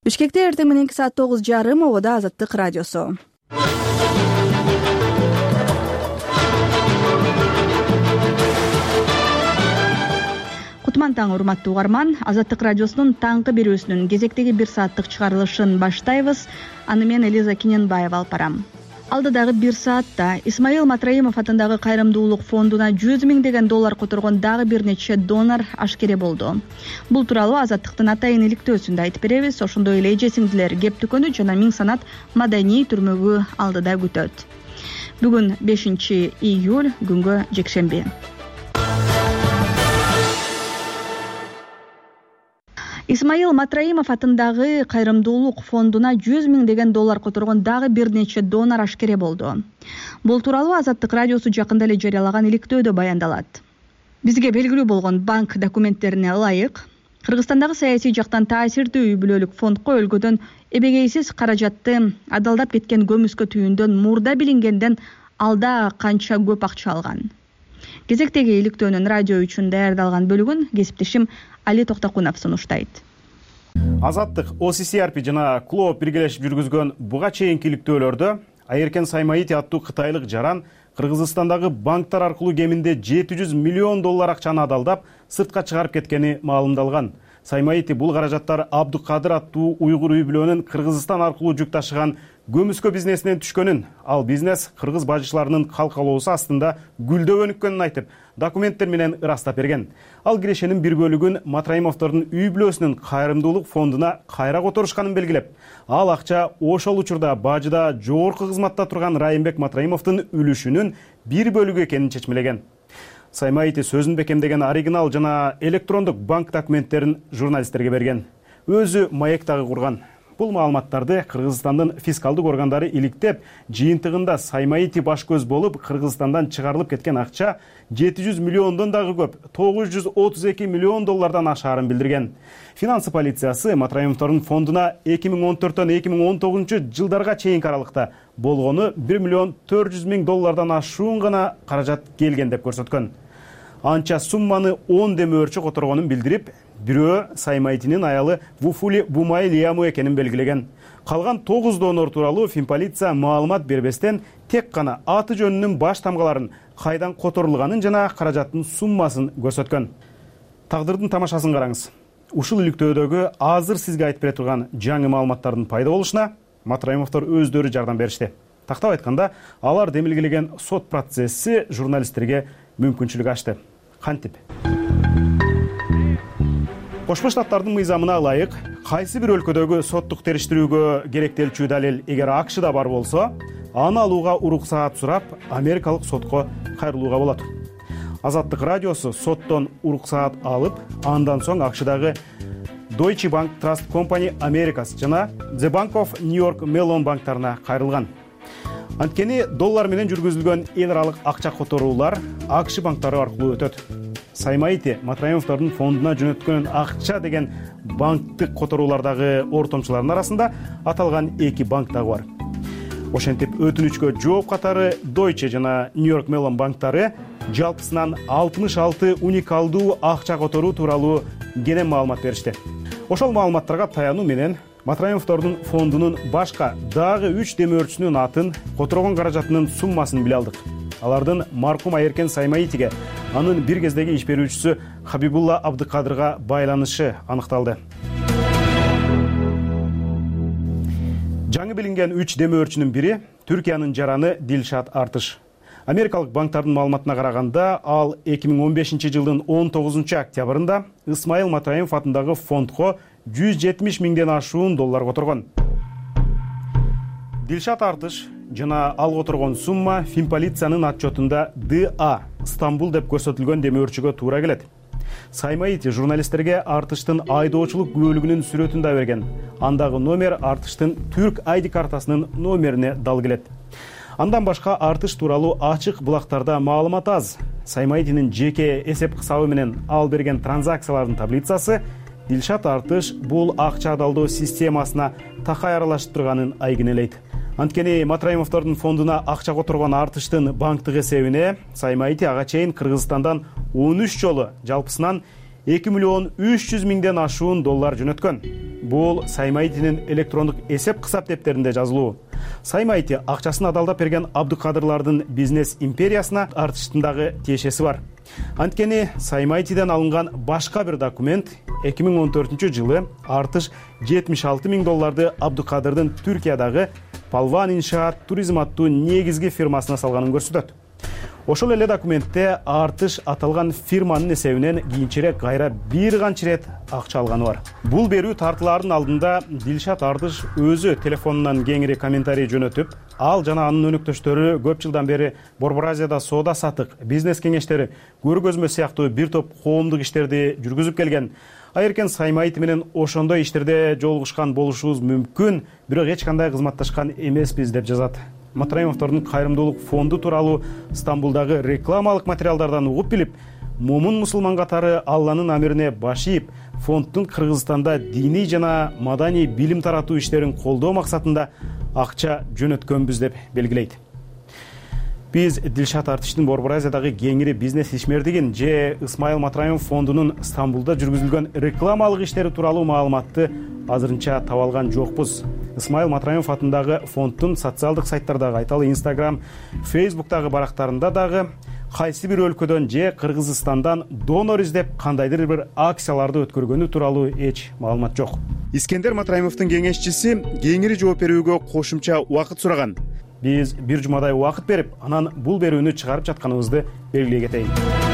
Бишкекте эртең мененки саат 9:30 обода Азаттык радиосу. Кутман таң, урматтуу угарман. Азаттык радиосунун таңкы берүүсүнүн кезектеги 1 сааттык чыгарылышын баштайбыз. Аны мен Элиза Киненбаева алып барам. Алдыдагы 1 саатта Исмаил Матраимов атындагы кайрымдуулук фондуна 100 миңдеген доллар которгон дагы бир нече донор ашкере болду. Бул тууралуу Азаттыктын атайын иликтөөсүндө айтып беребиз. Ошондой эле эжесиңдилер кептүкөнү жана миң санат маданий түрмөгү алдыда күтөт. Бүгүн 5 июль, күнгө жекшемби. Исмаил Матраимов атындагы кайрымдуулук фондуна 100 миңдеген доллар которгон дагы бир нече донор ашкере болду. Бул тууралуу Азаттык радиосу жакында эле жарыялаган иликтөөдө баяндалат. Бизге белгилүү болгон банк документтерине ылайык, Кыргызстандагы саясий жактан таасирдүү үй бүлөлүк фондко өлкөдөн эбегейсиз каражатты адалдап кеткен көмүскө түйүндөн мурда билингенден алда канча көп акча алган. Кезектеги иликтөөнүн радио үчүн даярдалган бөлүгүн кесиптешим Али Токтокунов сунуштайт. Азаттык, OCCRP жана Клооп биргелешип жүргүзгөн буга чейинки иликтөөлөрдө Айеркен Саймаити аттуу кытайлык жаран Кыргызстандагы банктар аркылуу кеминде 700 миллион доллар акчаны адалдап сыртка чыгарып кеткени маалымдалган. Саймаити бул каражаттар Абдукадыр аттуу уйгур үй бүлөнүн Кыргызстан аркылуу жүк ташыган көмүскө бизнесинен түшкөнүн, ал бизнес кыргыз бажычыларынын калкалоосу астында гүлдөп өнүккөнүн айтып, документтер менен ырастап берген. Ал кирешенин бир бөлүгүн Матраимовдордун үй бүлөсүнүн кайрымдуулук фондуна кайра которушканын белгилеп, ал акча ошол учурда бажыда жогорку кызматта турган Райымбек Матраимовдун үлүшүнүн бир бөлүгү экенин чечмелеген. Саймаити сөзүн бекемдеген оригинал жана электрондук банк документтерин журналисттерге берген. Өзү маек дагы курган. Бул маалыматтарды Кыргызстандын фискалдык органдары иликтеп, жыйынтыгында Саймаити баш көз болуп, Кыргызстандан чыгарылып кеткен акча 700 миллиондон дагы көп, 932 миллион доллардан ашаарын билдирген. Финансы полициясы Матраимовдордун фондуна 2014-төн 2019 жылдарга чейинки аралыкта болгону 1 миллион 400 миң доллардан ашуун гана каражат келген деп көрсөткөн. Анча сумманы 10 демөөрчү которгонун билдирип, бирөө Саймаитинин аялы Вуфули Бумай Лияму экенин белгилеген. Калган 9 донор тууралуу финполиция маалымат бербестен тек гана аты жөнүнүн баш тамгаларын кайдан которулганын жана каражаттын суммасын көрсөткөн. Тагдырдын тамашасын караңыз. Ушул иликтөөдөгү азыр сизге айтып бере турган жаңы маалыматтардын пайда болушуна Матраимовдор өздөрү жардам беришти. Тактап айтканда, алар демилгелеген сот процесси журналисттерге мүмкүнчүлүк ачты. Кантип? Кошмо Штаттардын мыйзамына ылайык, кайсы бир өлкөдөгү соттук териштирүүгө керектелчү далил эгер АКШда бар болсо, аны алууга уруксаат сурап, америкалык сотко кайрылууга болот. Азаттык радиосу соттон уруксаат алып, андан соң АКШдагы Deutsche Bank Trust Company Americas жана The Bank of New York Mellon банктарына кайрылган. Анткени доллар менен жүргүзүлгөн эл аралык акча которуулар АКШ банктары аркылуу өтөт. Саймаити Матраимовдордун фондуна жөнөткөн акча деген банктык которуулардагы ортомчулардын арасында аталган 2 банк дагы бар. Ошентип өтүнүчкө жооп катары Deutsche жана New York Mellon банктары жалпысынан 66 уникалдуу акча которуу тууралуу кенен маалымат беришти. Ошол маалыматтарга таянуу менен Матраимовдордун фондунун башка дагы 3 демөөрчүсүнүн атын, которгон каражатынын суммасын биле алдык. Алардын маркум Айеркен Саймаитиге, анын бир кездеги иш берүүчүсү Хабибулла Абдыкадырга байланышы аныкталды. Жаңы билинген 3 демөөрчүнүн бири Түркиянын жараны Дилшат Артыш. Америкалык банктардын маалыматына караганда, ал 2015 жылдын 19 октябрында Исмаил Матраимов атындагы фондко 170 миңден ашуун доллар которгон. Дилшат Артыш жана ал которгон сумма финполициянын отчетунда ДА Стамбул деп көрсөтүлгөн демөөрчүгө туура келет. Саймаити журналисттерге Артыштын айдоочулук күбөлүгүнүн сүрөтүн да берген. Андагы номер Артыштын Түрк ID картасынын номерине дал келет. Андан башка Артыш тууралуу ачык булактарда маалымат аз. Саймаитинин жеке эсеп кысабы менен ал берген транзакциялардын таблицасы Дилшат Артыш бул акча адалдоо системасына такай аралашып турганын айгинелейт. Анткени Матраимовдордун фондуна акча которгон Артыштын банктык эсебине Саймаити ага чейин Кыргызстандан 13 жолу жалпысынан 2 миллион 300 миңден ашуун доллар жөнөткөн. Бул Саймаитинин электрондук эсеп кысап дептеринде жазылуу. Саймаити акчасын адалдап берген Абдыкадырлардын бизнес империясына артыштын дагы тиешеси бар. Анткени Саймаитиден алынган башка бир документ 2014-жылы артыш 76 миң долларды Абдыкадырдын Түркиядагы Палван иншаат туризм аттуу негизги фирмасына салганын көрсөтөт. Ошол эле документте артыш аталган фирманын эсебинен кийинчерээк кайра бир канча ирет акча алганы бар. Бул берүү тартылаардын алдында Дилшат Артыш өзү телефонунан кеңири комментарий жөнөтүп, ал жана анын өнөктөштөрү көп жылдан бери Борбор Азияда соода сатык, бизнес кеңештери, көргөзмө сыяктуу бир топ коомдук иштерди жүргүзүп келген. Айыркен Саймаити менен ошондой иштерде жолугушкан болушубуз мүмкүн, бирок эч кандай кызматташкан эмеспиз деп жазат. Матраимовдордун кайрымдуулук фонду тууралуу Стамбулдагы рекламалык материалдардан угуп билип, момун мусулман катары Алланын амирине баш ийип, фонддун Кыргызстанда диний жана маданий билим таратуу иштерин колдоо максатында акча жөнөткөнбүз деп белгилейт. Биз Дилшат Артыштын Борбор Азиядагы кеңири бизнес ишмердигин же Исмаил Матраимов фондунун Стамбулда жүргүзүлгөн рекламалык иштери тууралуу маалыматты азырынча таба алган жокпуз. Исмаил Матраимов атындагы фонддун социалдык сайттардагы, айталы Instagram, Facebook'тагы барактарында дагы кайсы бир өлкөдөн же Кыргызстандан донор издеп кандайдыр бир акцияларды өткөргөнү тууралуу эч маалымат жок. Искендер Матраимовдун кеңешчиси кеңири жооп берүүгө кошумча убакыт сураган. Биз бир жумадай убакыт берип, анан бул берүүнү чыгарып жатканыбызды белгилей кетейин.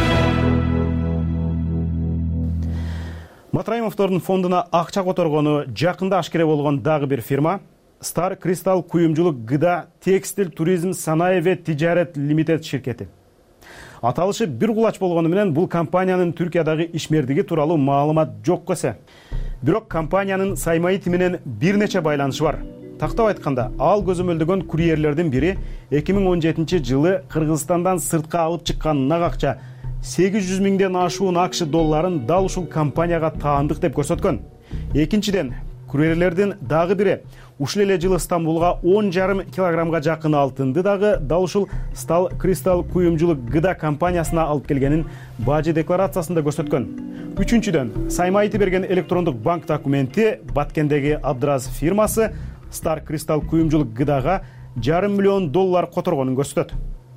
Матраимовдордун фондуна акча которгону жакында ашкере болгон дагы бир фирма Star Crystal куюмчулук гыда, текстиль, туризм, санаа ве тижарет лимитед ширкети. Аталышы бир кулач болгону менен бул компаниянын Түркиядагы ишмердиги тууралуу маалымат жок эсе. Бирок компаниянын Саймаити менен бир нече байланышы бар. Тактап айтканда, ал көзөмөлдөгөн курьерлердин бири 2017-жылы Кыргызстандан сыртка алып чыккан нак акча 800 миңден ашуун акш долларын дал ушул компанияга таандык деп көрсөткөн. Экинчиден, курьерлердин дагы бири ушул эле жылы Стамбулга 10,5 килограммга жакын алтынды дагы дал ушул Star Crystal куюмчулук гыда компаниясына алып келгенин бажы декларациясында көрсөткөн. Үчүнчүдөн, Саймаити берген электрондук банк документи Баткендеги Абдраз фирмасы Star Crystal куюмчулук гыдага $500 миллион которгонун көрсөтөт.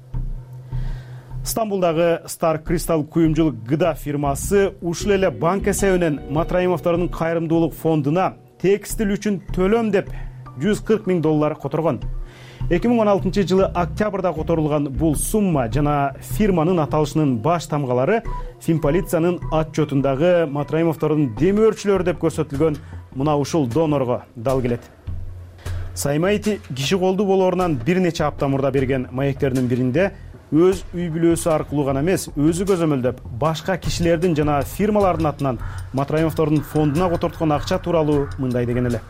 Стамбулдагы Star Crystal куюмчулук гыда фирмасы ушул эле банк эсебинен Матраимовдордун кайрымдуулук фондуна текстиль үчүн төлөм деп $140 миң которгон. 2016-жылы октябрда которулган бул сумма жана фирманын аталышынын баш тамгалары Финполициянын отчетундагы Матраимовдордун демөөрчүлөрү деп көрсөтүлгөн мына ушул донорго дал келет. Саймаити киши колду болоорунан бир нече апта мурда берген маектердин биринде өз үй бүлөсү аркылуу гана эмес, өзү көзөмөлдөп, башка кишилердин жана фирмалардын атынан Матраимовдордун фондуна которткон акча тууралуу мындай деген эле.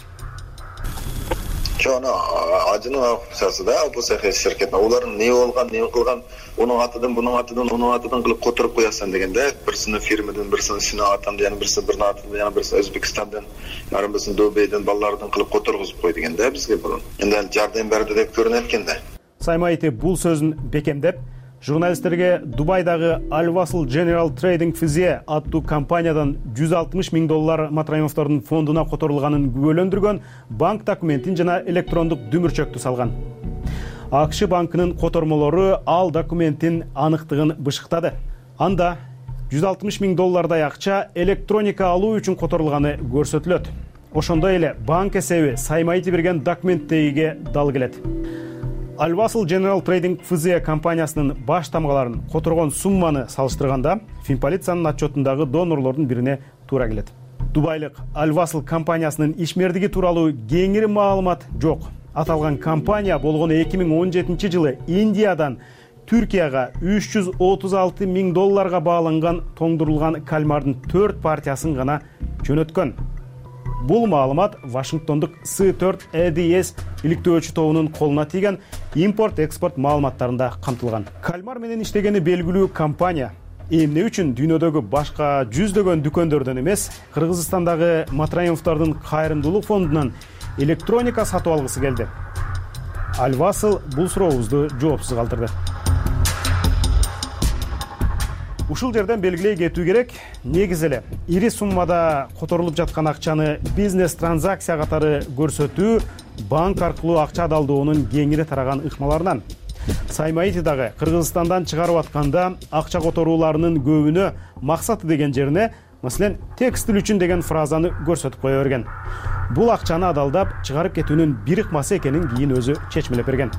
Жана ажынын акчасы да бул ширкет. Олардын не болгон, не кылган, онун атынан, бунун атынан кылып которуп коясың дегенде, бирсини фирмадан, бирсини Синатан, жана бирсини Бирнатан, жана бирсини Өзбекстандан, жана бирсини Дубейден балдардын кылып которгузуп кой дегенде бизге бул. Энден жардам берди деп көрүнөт экенде. Саймаити бул сөзүн бекемдеп, журналисттерге Дубайдагы Al-Wasl General Trading FZ аттуу компаниядан $160 миң Матраимовдордун фондуна которулганын күбөлөндүргөн банк документин жана электрондук дүмүрчөктү салган. АКШ банкынын котормолору ал документтин аныктыгын бышыктады. Анда $160 миң акча электроника алуу үчүн которулганы көрсөтүлөт. Ошондой эле банк эсеби Саймаити берген документтеге дал келет. Al-Wasl General Trading FZ компаниясынын баш тамгаларын которгон сумманы салыштырганда Финполициянын отчетундагы донорлордун бирине туура келет. Дубайлык Al-Wasl компаниясынын ишмердиги тууралуу кеңири маалымат жок. Аталган компания болгону 2017-жылы Индиядан Түркияга $336 миң бааланган тоңдурулган кальмардын 4 партиясын гана жөнөткөн. Бул маалымат Вашингтондук C4 EDS иликтөөчү тобунун колуна тийген импорт-экспорт маалыматтарында камтылган. Кальмар менен иштегени белгилүү компания эмне үчүн дүйнөдөгү башка жүздөгөн дүкөндөрдөн эмес, Кыргызстандагы Матраимовдордун кайрымдуулук фондунан электроника сатып алгысы келди? Al-Wasl бул сурообузду жоопсуз калтырды. Ушул жерден белгилей кетүү керек, негизи эле ири суммада которулуп жаткан акчаны бизнес транзакция катары көрсөтүү банк аркылуу акча далдоонун кеңири тараган ыкмаларынан. Саймаити дагы Кыргызстандан чыгарып атканда акча которууларынын көбүнө максаты деген жерине, маселен, текстил үчүн деген фразаны көрсөтүп кое берген. Бул акчаны адалдап чыгарып кетүүнүн бир ыкмасы экенин кийин өзү чечмелеп берген.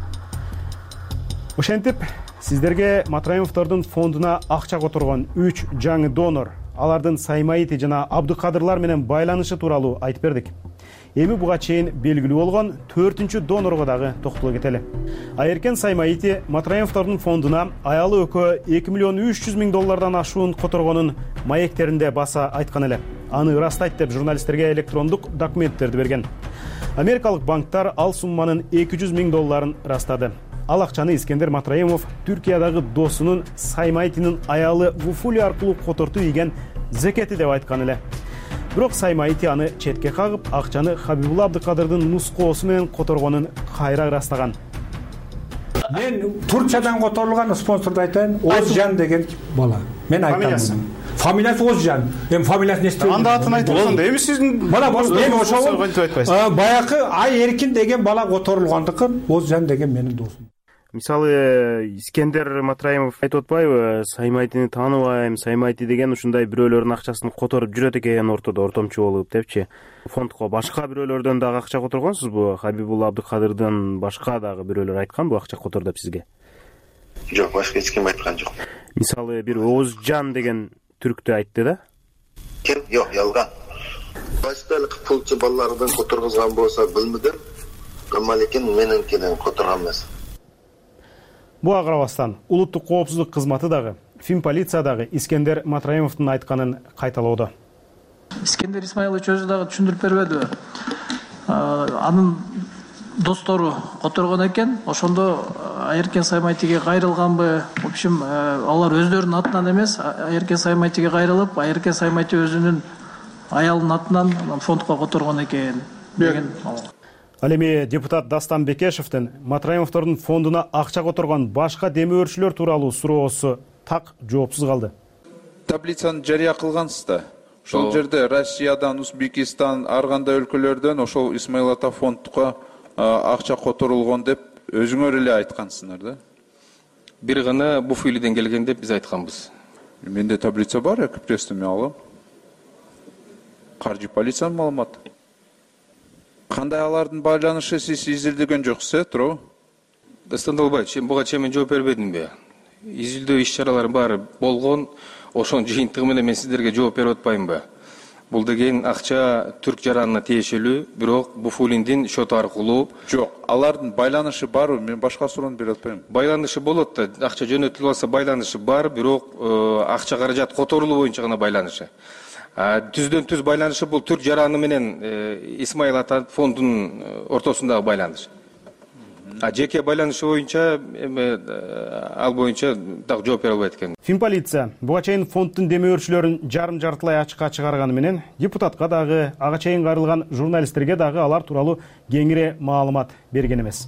Ошентип, сиздерге Матраимовдордун фондуна акча которгон 3 жаңы донор, алардын Саймаити жана Абдыкадырлар менен байланышы тууралуу айтып бердик. Эми буга чейин белгилүү болгон 4-чү донорго дагы токтоло кетели. Айеркен Саймаити Матраимовдордун фондуна аялы экөө 2 миллион 300 миң доллардан ашуун которгонун маектеринде баса айткан эле. Аны ырастайт деп журналисттерге электрондук документтерди берген. Америкалык банктар ал сумманын 200 миң долларын ырастады. Ал акчаны Искендер Матраимов Түркиядагы досунун Саймайтинин аялы Вуфули аркылуу котортуу ийген зекети деп айткан эле. Бирок Саймаити аны четке кагып, акчаны Хабибулла Абдыкадырдын нускоосу менен которгонун кайра ырастаган. Мен Туркиядан которулган спонсорду айтайын, Озжан деген бала. Мен айтам. Фамилиясы Озжан. Эми фамилиясын эстебейм. Анда атын айтып атканда, эми сиздин бала мен ошол баягы Айеркин деген бала которулгандыкын, Озжан деген менин досум. Мисалы, Искендер Матраимов айтып атпайбы, Саймайтини тааныбайм, Саймайти деген ушундай бирөөлөрдүн акчасын которуп жүрөт экен ортодо, ортомчу болуп депчи. Фондко башка бирөөлөрдөн дагы акча которгонсузбу? Хабибулла Абдыкадырдын башка дагы бирөөлөр айтканбы акча котор деп сизге? Жок, башка эч ким айткан жок. Мисалы, бир Озжан деген түрктү айтты да? Ким? Жок, ялган. Башкалык пулчу балалардын которгузган болсо билмедим. Лекин менинкинен которгон эмес. Буга карабастан улуттук коопсуздук кызматы дагы, Финполиция дагы Искендер Матраимовдун айтканын кайталоодо. Искендер Исмаилович өзү дагы түшүндүрүп бербедиби? Анын достору которгон экен, ошондо Айеркен Саймайтиге кайрылганбы? В общем, алар өздөрүнүн атынан эмес, Айеркен Саймайтиге кайрылып, Айеркен Саймайти өзүнүн аялынын атынан фондко которгон экен деген. Ал эми депутат Дастан Бекешевдин Матраимовдордун фондуна акча которгон башка демөөрчүлөр тууралуу суроосу так жоопсуз калды. Таблицаны жарыя кылгансыз да. Ошол жерде Россиядан, Узбекистан, ар кандай өлкөлөрдөн ошол Исмаил ата фондко акча которулгон деп өзүңөр эле айткансыңар да. Бир гана Буфулиден келген деп биз айтканбыз. Менде таблица бар, экипресте мен алам. Каржы полициянын маалыматы. Кандай алардын байланышы сиз изилдеген жоксуз, туурабы? Дастан Долбаевич, буга чейин мен жооп бербедимби? Изилдөө иш-чаралары баары болгон, ошонун жыйынтыгы менен мен сиздерге жооп берип атпаймынбы? Бул деген акча түрк жаранына тиешелүү, бирок Буфулиндин шоту аркылуу. Жок, алардын байланышы барбы? Мен башка суроону берип атпаймын. Байланышы болот да, акча жөнөтүлүп алса байланышы бар, бирок акча каражат которулуу боюнча гана байланышы. Түздөн түз байланышы бул түрк жараны менен Исмаил ата фондунун ортосундагы байланыш. Жеке байланышы боюнча ал боюнча так жооп бере албайт экен. Финполиция буга чейин фонддун демөөрчүлөрүн жарым-жартылай ачыкка чыгарганы менен депутатка дагы, ага чейин кайрылган журналисттерге дагы алар тууралуу кеңири маалымат берген эмес.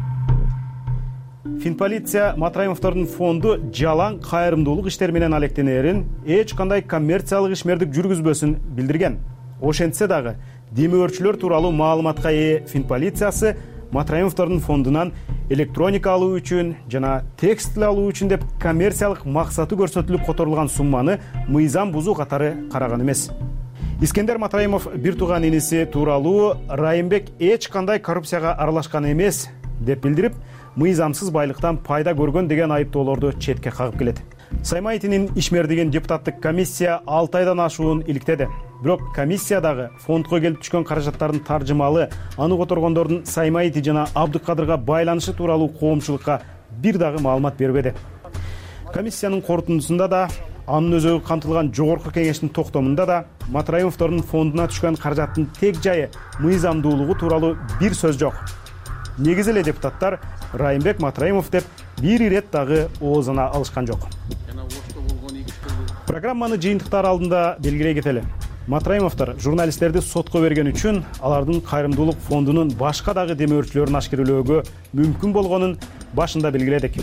Финполиция Матраимовдордун фонду жалаң кайрымдуулук иштер менен алектенерин, эч кандай коммерциялык ишмердик жүргүзбөсүн билдирген. Ошентсе дагы демөөрчүлөр тууралуу маалыматка ээ Финполициясы Матраимовдордун фондунан электроника алуу үчүн жана текстил алуу үчүн деп коммерциялык максаты көрсөтүлүп которулган сумманы мыйзам бузуу катары караган эмес. Искендер Матраимов бир тууган иниси тууралуу Райымбек эч кандай коррупцияга аралашкан эмес деп билдирип, мыйзамсыз байлыктан пайда көргөн деген айыптоолорду четке кагып келет. Саймайтинин ишмердигин депутаттык комиссия 6 айдан ашуун иликтеди. Бирок комиссия дагы фондко келип түшкөн каражаттардын таржымалы, аны которгондордун Саймайти жана Абдыкадырга байланышы тууралуу коомчулукка бир дагы маалымат бербеди. Комиссиянын корутундусунда да, анын өзөгү камтылган жогорку кеңештин токтомунда да Матраимовдордун фондуна түшкөн каражаттын тег жайы, мыйзамдуулугу тууралуу бир сөз жок. Негизи эле депутаттар Райымбек Матраимов деп бир ирет дагы оозуна алышкан жок. Программаны жыйынтыктар алдында белгилей кетели. Матраимовдор журналисттерди сотко берген үчүн алардын кайрымдуулук фондунун башка дагы демөөрчүлөрүн ашкерелөөгө мүмкүн болгонун башында белгиледик.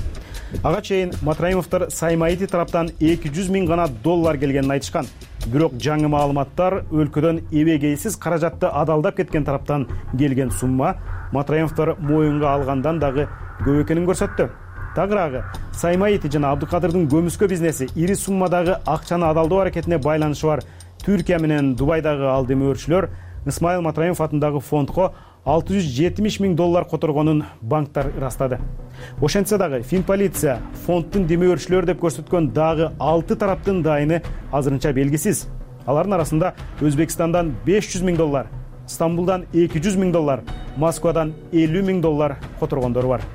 Ага чейин Матраимовдор Саймаити тараптан 200 миң гана доллар келгенин айтышкан. Бирок жаңы маалыматтар өлкөдөн эбегейсиз каражатты адалдап кеткен тараптан келген сумма Матраимовдор моюнга алгандан дагы көп экенин көрсөттү. Тагыраагы Саймаити жана Абдыкадырдын көмүскө бизнеси ири суммадагы акчаны адалдоо аракетине байланышы бар Түркия менен Дубайдагы ал демөөрчүлөр Исмайыл Матраимов атындагы фондго 670 миң доллар которгонун банктар ырастады. Ошентсе дагы Финполиция фонддун демөөрчүлөр деп көрсөткөн дагы 6 тараптын дайыны азырынча белгисиз. Алардын арасында Өзбекстандан 500 миң доллар, Стамбулдан 200 миң доллар, Москвадан 50 миң доллар которгондор бар.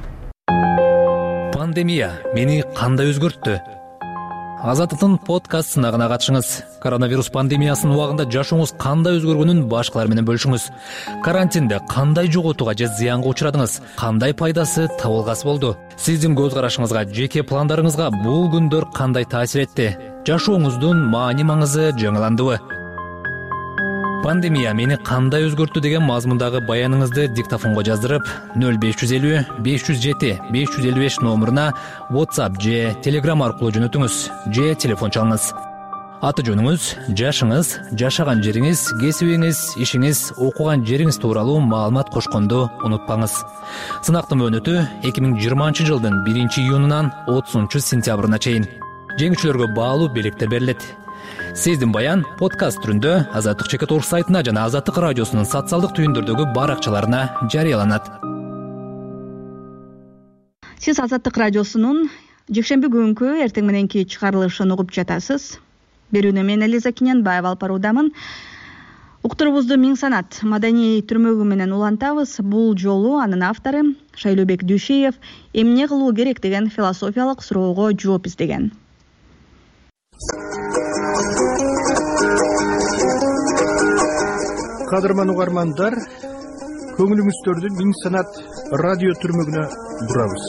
Пандемия мени кандай өзгөрттү? Азаттыктын подкаст сынагына катышыңыз. Коронавирус пандемиясынын убагында жашооңуз кандай өзгөргөнүн башкалар менен бөлүшүңүз. Карантинде кандай жоготууга же зыянга учурадыңыз? Кандай пайдасы табылгасы болду? Сиздин көз карашыңызга, жеке пландарыңызга бул күндөр кандай таасир этти? Жашооңуздун маани-маңызы жаңыландыбы? Пандемия мени кандай өзгөрттү деген мазмундагы баяныңызды диктофонго жаздырып 0550 507 555 номуруна WhatsApp же Telegram аркылуу жөнөтүңүз же телефон чалыңыз. Аты жөнүңүз, жашыңыз, жашаган жериңиз, кесибиңиз, ишиңиз, окуган жериңиз тууралуу маалымат кошконду унутпаңыз. Сынактын мөөнөтү 2020 жылдын 1-июнунан 30-сентябрына чейин. Жеңүүчүлөргө баалуу белектер берилет. Сиздин баян подкаст түрүндө Азаттык.org сайтына жана Азаттык радиосунун социалдык түйүндөрдөгү баракчаларына жарыяланат. Сиз Азаттык радиосунун жекшемби күнкү эртең мененки чыгарылышын угуп жатасыз. Берүүнү мен Элиза Киненбаева алып баруудамын. Уктурубузду Миң Санат маданий түрмөгү менен улантабыз. Бул жолу анын автору Шайлообек Дүйшеев эмне кылуу керек деген философиялык суроого жооп издеген. Кадырман угармандар, көңүлүңүздөрдү Миң Санат радио түрмөгүнө бурабыз.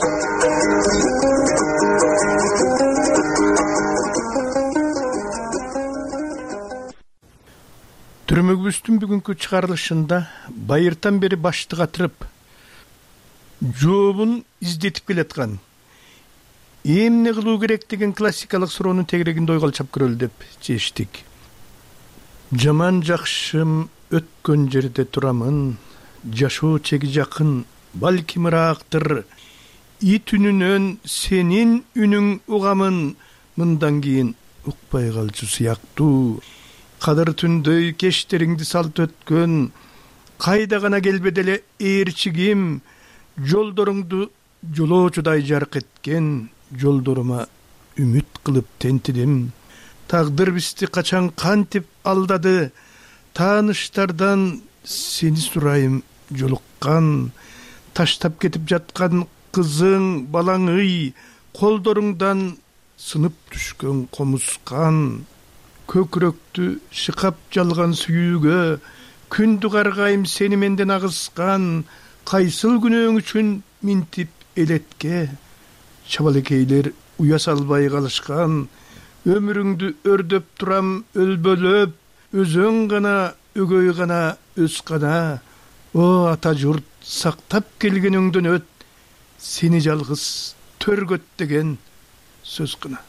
Түрмөгүбүздүн бүгүнкү чыгарылышында байыртан бери башты катырып, жообун издетип келаткан эмне кылуу керек деген классикалык суроонун тегерегинде ойголчоп көрөлү деп чечтик. Жаман жакшым өткөн жерде турамын, жашоо чеги жакын, балким ыраактыр, ит үнүнөн сенин үнүң угамын, мындан кийин укпай калчу сыяктуу. Кадыр түндөй кечтериңди салт өткөн, кайда гана келбеди эле ээрчигим, жолдоруңду жолоочудай жарык эткен, жолдорума үмүт кылып тентидим. Тагдыр бизди качан кантип алдады, тааныштардан сени сурайым жолуккан, таштап кетип жаткан кызың, балаңый, колдоруңдан сынып түшкөн комускан, көкүрөктү шыкап жалган сүйүүгө, күндү каргайым сени менден агыскан, кайсыл күнөөң үчүн минтип элетке, чабалекейлер уя салбай калышкан, өмүрүңдү өрдөп турам өлбөлөп, өзөң гана, өгөй гана, өз гана, о ата журт сактап келгениңден өт, сени жалгыз төргөт деген сөз гана.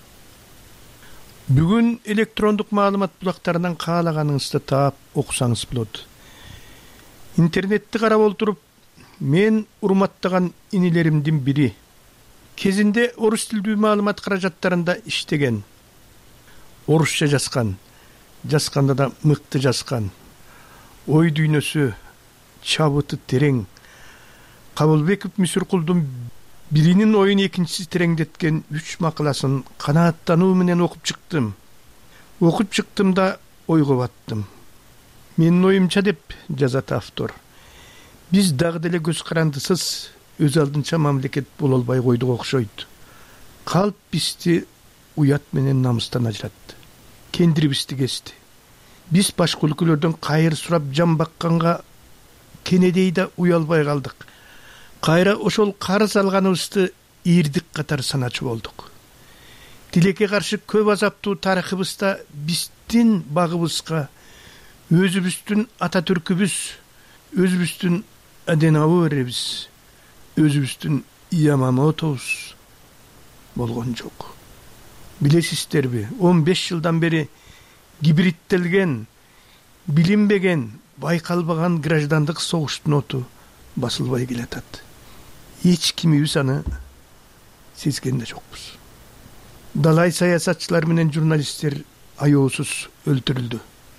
Бүгүн электрондук маалымат булактарынан каалаганыңызды таап окусаңыз болот. Интернетти карап олтуруп, мен урматтаган инилеримдин бири кезинде орус тилдүү маалымат каражаттарында иштеген. Орусча жазган, жазганда да мыкты жазган. Ой дүйнөсү чабыты терең. Кабылбеков Мүсүркулдун биринин оюн экинчиси тереңдеткен 3 макаласын канааттануу менен окуп чыктым. Окуп чыктым да ойго баттым. Менин оюмча деп жазат автор. Биз дагы деле көз карандысыз өз алдынча мамлекет боло албай койдук окшойт. Калп бизди уят менен намыстан ажыратты. Кендирибизди кести. Биз башка өлкөлөрдөн кайыр сурап жан бакканга кенедей да уялбай калдык. Кайра ошол карыз алганыбызды ийирдик катар саначу болдук. Тилекке каршы көп азаптуу тарыхыбызда биздин багыбызга өзүбүздүн ата түркүбүз, өзүбүздүн Аденауэрибиз, өзүбүздүн Ямамотобуз, болгон жок. Билесиздерби, 15 жылдан бери гибридтелген, билинбеген, байкалбаган граждандык согуштун оту басылбай келатат. Эч кимибиз аны сезген да жокпуз. Далай саясатчылар менен журналисттер аyoосуз өлтүрүлдү.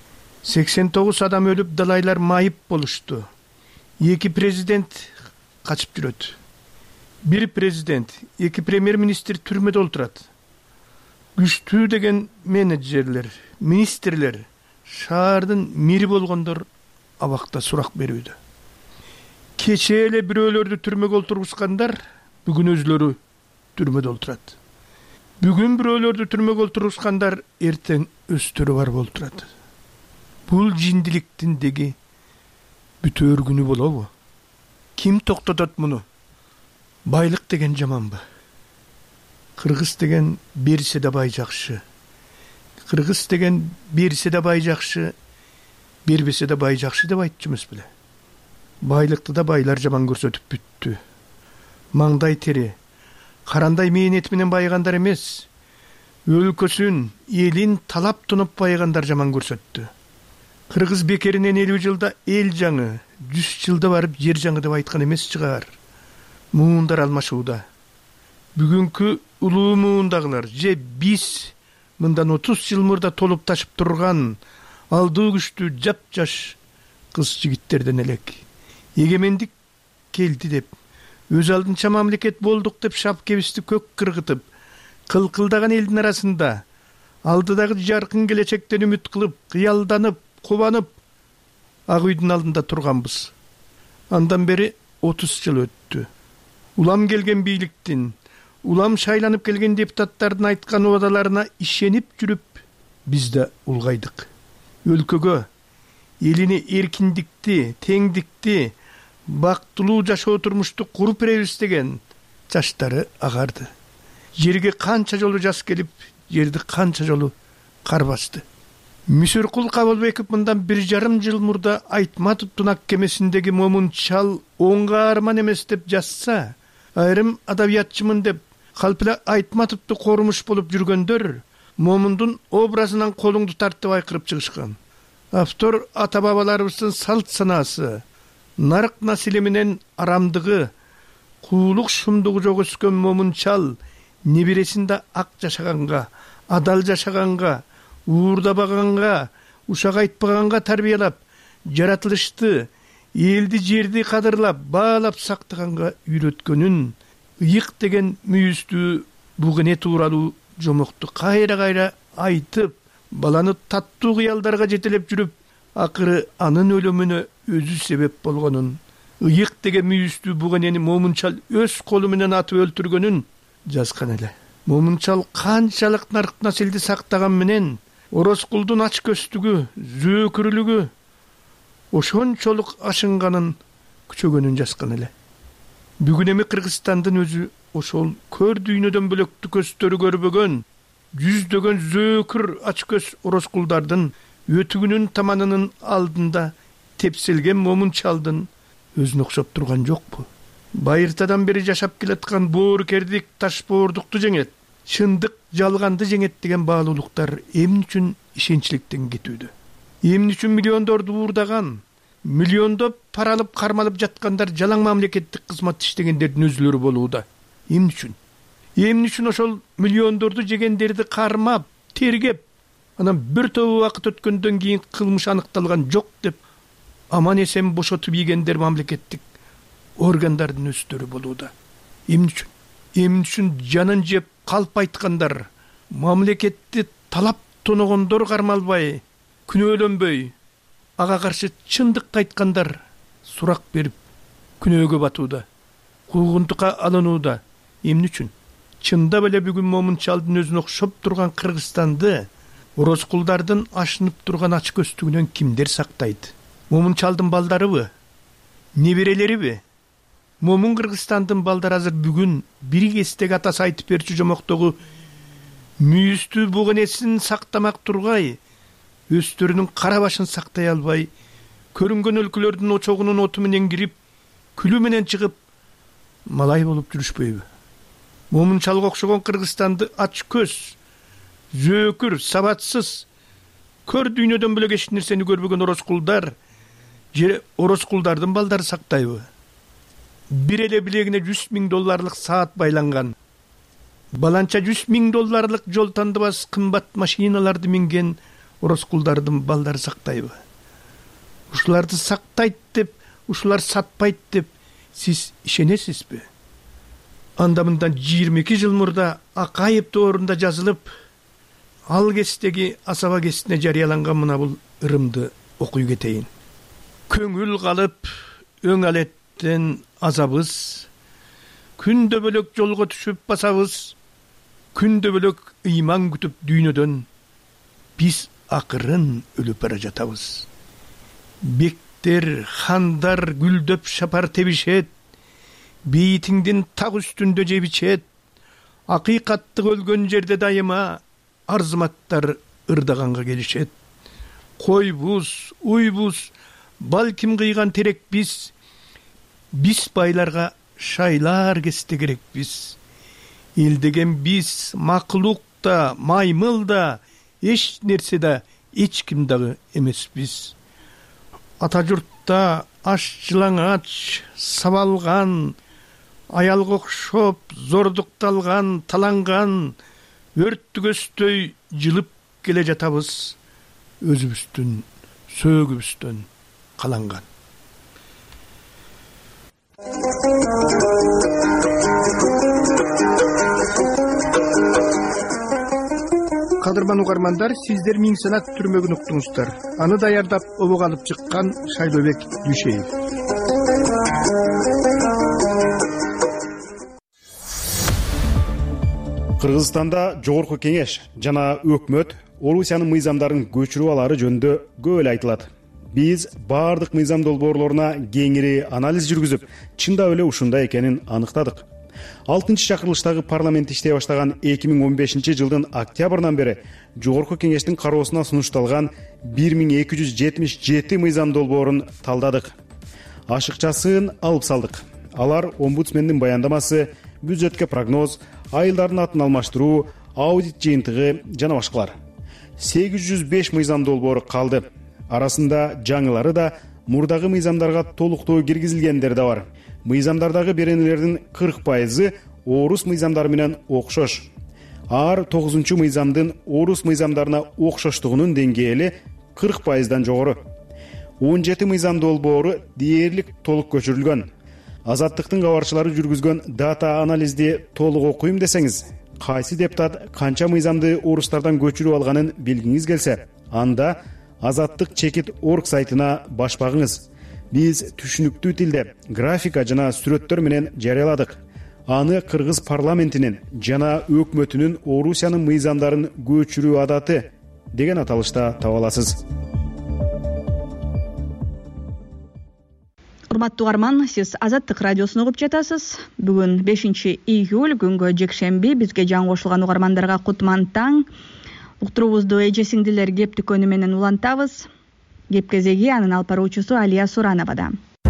89 адам өлүп, далайлар майып болушту. 2 президент качып жүрөт. 1 президент, 2 премьер-министр түрмөдө олтурат. Күчтүү деген менеджерлер, министрлер, шаардын мэри болгондор абакта сурак берүүдө. Кечээ эле бирөөлөрдү түрмөгө олтургускандар бүгүн өзлөрү түрмөдө олтурат. Бүгүн бирөөлөрдү түрмөгө олтургускандар эртең өстөрү бар болтурат. Бул жиндиликтин деги бүтөөр күнү болобу? Ким токтотот муну? Байлык деген жаманбы? Кыргыз деген берсе да бай жакшы. Кыргыз деген берсе да бай жакшы, бербесе да бай жакшы деп айтчумуз беле. Байлыкты да байлар жаман көрсөтүп бүттү. Маңдай тери, карандай мээнет менен байыгандар эмес, өлкөсүн, элин талап тунуп байыгандар жаман көрсөттү. Кыргыз бекеринен 50 жылда эл жаңы, 100 жылда барып жер жаңы деп айткан эмес чыгар. Муундар алмашууда. Бүгүнкү улуу муундагылар же биз мындан 30 жыл мурда толуп ташып турган алдуу күчтүү жап-жаш кыз жигиттерден элек. Эгемендик келди деп, өз алдынча мамлекет болдук деп шапкебизди көк кыргытып, кылкылдаган элдин арасында алдыдагы жаркын келечектен үмүт кылып, кыялданып, кубанып, ак үйдүн алдында турганбыз. Андан бери 30 жыл өттү. Улам келген бийликтин, улам шайланып келген депутаттардын айткан убадаларына ишенип жүрүп, биз да улгайдык. Өлкөгө, элине эркиндикти, теңдикти, бактылуу жашоо турмушту куруп беребиз деген жаштары агарды. Жерге канча жолу жаз келип, жерди канча жолу кар басты. Мүсүркул Кабылбеков мындан 1,5 жыл мурда Айтматовдун ак кемесиндеги Момунчал оңго арман эмес деп жазса, айрым адабиятчымын деп Калпила Айтматовду корумуш болуп жүргөндөр Момундун образынан колуңду тартып айкырып чыгышкан. Автор ата бабаларыбыздын салт санаасы, нарык насили менен арамдыгы, куулук шумдугу жок өскөн Момунчал небересин да ак жашаганга, адал жашаганга, уурдабаганга, ушак айтпаганга тарбиялап, жаратылышты, элди жерди кадырлап, баалап сактаганга үйрөткөнүн ыйык деген мүйүздүү бугене тууралуу жомокту кайра-кайра айтып, баланы таттуу кыялдарга жетелеп жүрүп, акыры анын өлүмүнө өзү себеп болгонун, ыйык деген мүйүздүү бугенени Момунчал өз колу менен атып өлтүргөнүн жазган эле. Момунчал канчалык нарык насилди сактаган менен Орозкулдун ач көстүгү, зөөкүрүлүгү ошончолук ашынганын күчөгөнүн жазган эле. Бүгүн эми Кыргызстандын өзү ошол көр дүйнөдөн бөлөктү көздөрү көрбөгөн, жүздөгөн зөөкүр ач көз Орозкулдардын өтүгүнүн таманынын алдында тепселген Момунчалдын өзүнө окшоп турган жокпу? Байыртадан бери жашап келаткан боорукердик, ташбоордукту жеңет, чындык жалганды жеңет деген баалуулуктар эмне үчүн ишенчликтен кетүүдө? Эмне үчүн миллиондорду уурдаган, миллиондоп пара алып кармалып жаткандар жалаң мамлекеттик кызмат иштегендердин өзүлөрү болууда? Эмне үчүн? Эмне үчүн ошол миллиондорду жегендерди кармап, тергеп, анан бир тобу убакыт өткөндөн кийин кылмыш аныкталган жок деп аман эсен бошотуп ийгендер мамлекеттик органдардын өздөрү болууда? Эмне үчүн? Эмне үчүн жанын жеп калп айткандар, мамлекетти талап тоногондор кармалбай, күнөөлөнбөй, ага каршы чындыкты айткандар сурак берип күнөөгө батууда, куугунтукка алынууда? Эмне үчүн? Чындап эле бүгүн Момунчалдын өзүнө окшоп турган Кыргызстанды Орозкулдардын ашынып турган ач көстүгүнөн кимдер сактайт? Момунчалдын балдарыбы? Неберелериби? Момун Кыргызстандын балдары азыр бүгүн бирик эстеги атасы айтып берчү жомоктогу мүйүздүү бугенесин сактамак тургай, өздөрүнүн кара башын сактай албай, көрүнгөн өлкөлөрдүн очогунун оту менен кирип, күлү менен чыгып, малай болуп жүрүшпөйбү? момунчалга окшогон Кыргызстанды ач көз, зөөкүр, сабатсыз, көр дүйнөдөн бөлөк эч нерсени көрбөгөн ороскулдар же ороскулдардын балдары сактайбы? Бир эле билегине $100,000 саат байланган, баланча $100,000 жол тандыбас кымбат машиналарды минген ороскулдардын балдары сактайбы? Ушуларды сактайт деп, ушулар сатпайт деп сиз ишенесизби? Анда мындан 22 жыл мурда Акаев тоорунда жазылып, ал кестеги Асаба кестине жарыяланган мына бул ырымды окуй кетейин. Көңүл калып, өң алеттен азабыз, күндө бөлөк жолго түшүп басабыз, күндө бөлөк ыйман күтүп дүйнөдөн, биз акырын өлүп бара жатабыз. Бектер, хандар гүлдөп шапар тебишет, бейитиңдин так үстүндө жебичет, акыйкаттык өлгөн жерде дайыма арзыматтар ырдаганга келишет. Койбуз, уйбуз, балким кыйган терек биз байларга шайлар кесте керек биз. Эл деген биз, маклук да, маймыл да, эч нерсе да, эч ким дагы эмес биз. Ата журтта аш жылаңач, сабалган, аялга окшоп, зордукталган, таланган, өрттүгөсtöй жылып келе жатабыз, өзүбүздүн сөөгүбүздөн каланган. Кадырман угармандар, сиздер Миң санат түрмөгүн уктуңуздар. Аны даярдап обого алып чыккан Шайлообек Дүйшеев. Кыргызстанда жогорку кеңеш жана өкмөт Орусиянын мыйзамдарын көчүрүп алары жөнүндө көп эле айтылат. Биз баардык мыйзам долбоорлоруна кеңири анализ жүргүзүп, чындап эле ушундай экенин аныктадык. 6-чакырылыштагы парламент иштей баштаган 2015 жылдын октябрынан бери жогорку кеңештин кароосуна сунушталган 1277 мыйзам долбоорун талдадык. Ашыкчасын алып салдык. Алар омбудсмендин баяндамасы, бюджетке прогноз, айылдардын атын алмаштыруу, аудит жыйынтыгы жана башкалар. 805 мыйзам долбоору калды. Арасында жаңылары да, мурдагы мыйзамдарга толуктоо киргизилгендери да бар. Мыйзамдардагы беренелердин 40% орус мыйзамдары менен окшош. Ар 9-чу мыйзамдын орус мыйзамдарына окшоштугунун деңгээли 40%дан жогору. 17 мыйзам долбоору дээрлик толук көчүрүлгөн. Азаттыктын кабарчылары жүргүзгөн дата анализди толук окуйм десеңиз, кайсы депутат канча мыйзамды орустардан көчүрүп алганын билгиңиз келсе, анда Азаттык чекит.org сайтына башпагыңыз. Биз түшүнүктүү тилде графика жана сүрөттөр менен жарыяладык. Аны Кыргыз парламентинин жана өкмөтүнүн Орусиянын мыйзамдарын көчүрүү адаты деген аталышта таба аласыз. Урматтуу угарман, сиз Азаттык радиосун угуп жатасыз. Бүгүн 5-июль күнгө жекшемби, бизге жаңы кошулган угармандарга кутман таң. Уктуруубузду эже сиңдилер кептикөнү менен улантабыз. Кеп кезеги анын алып баруучусу Алия Сурановада.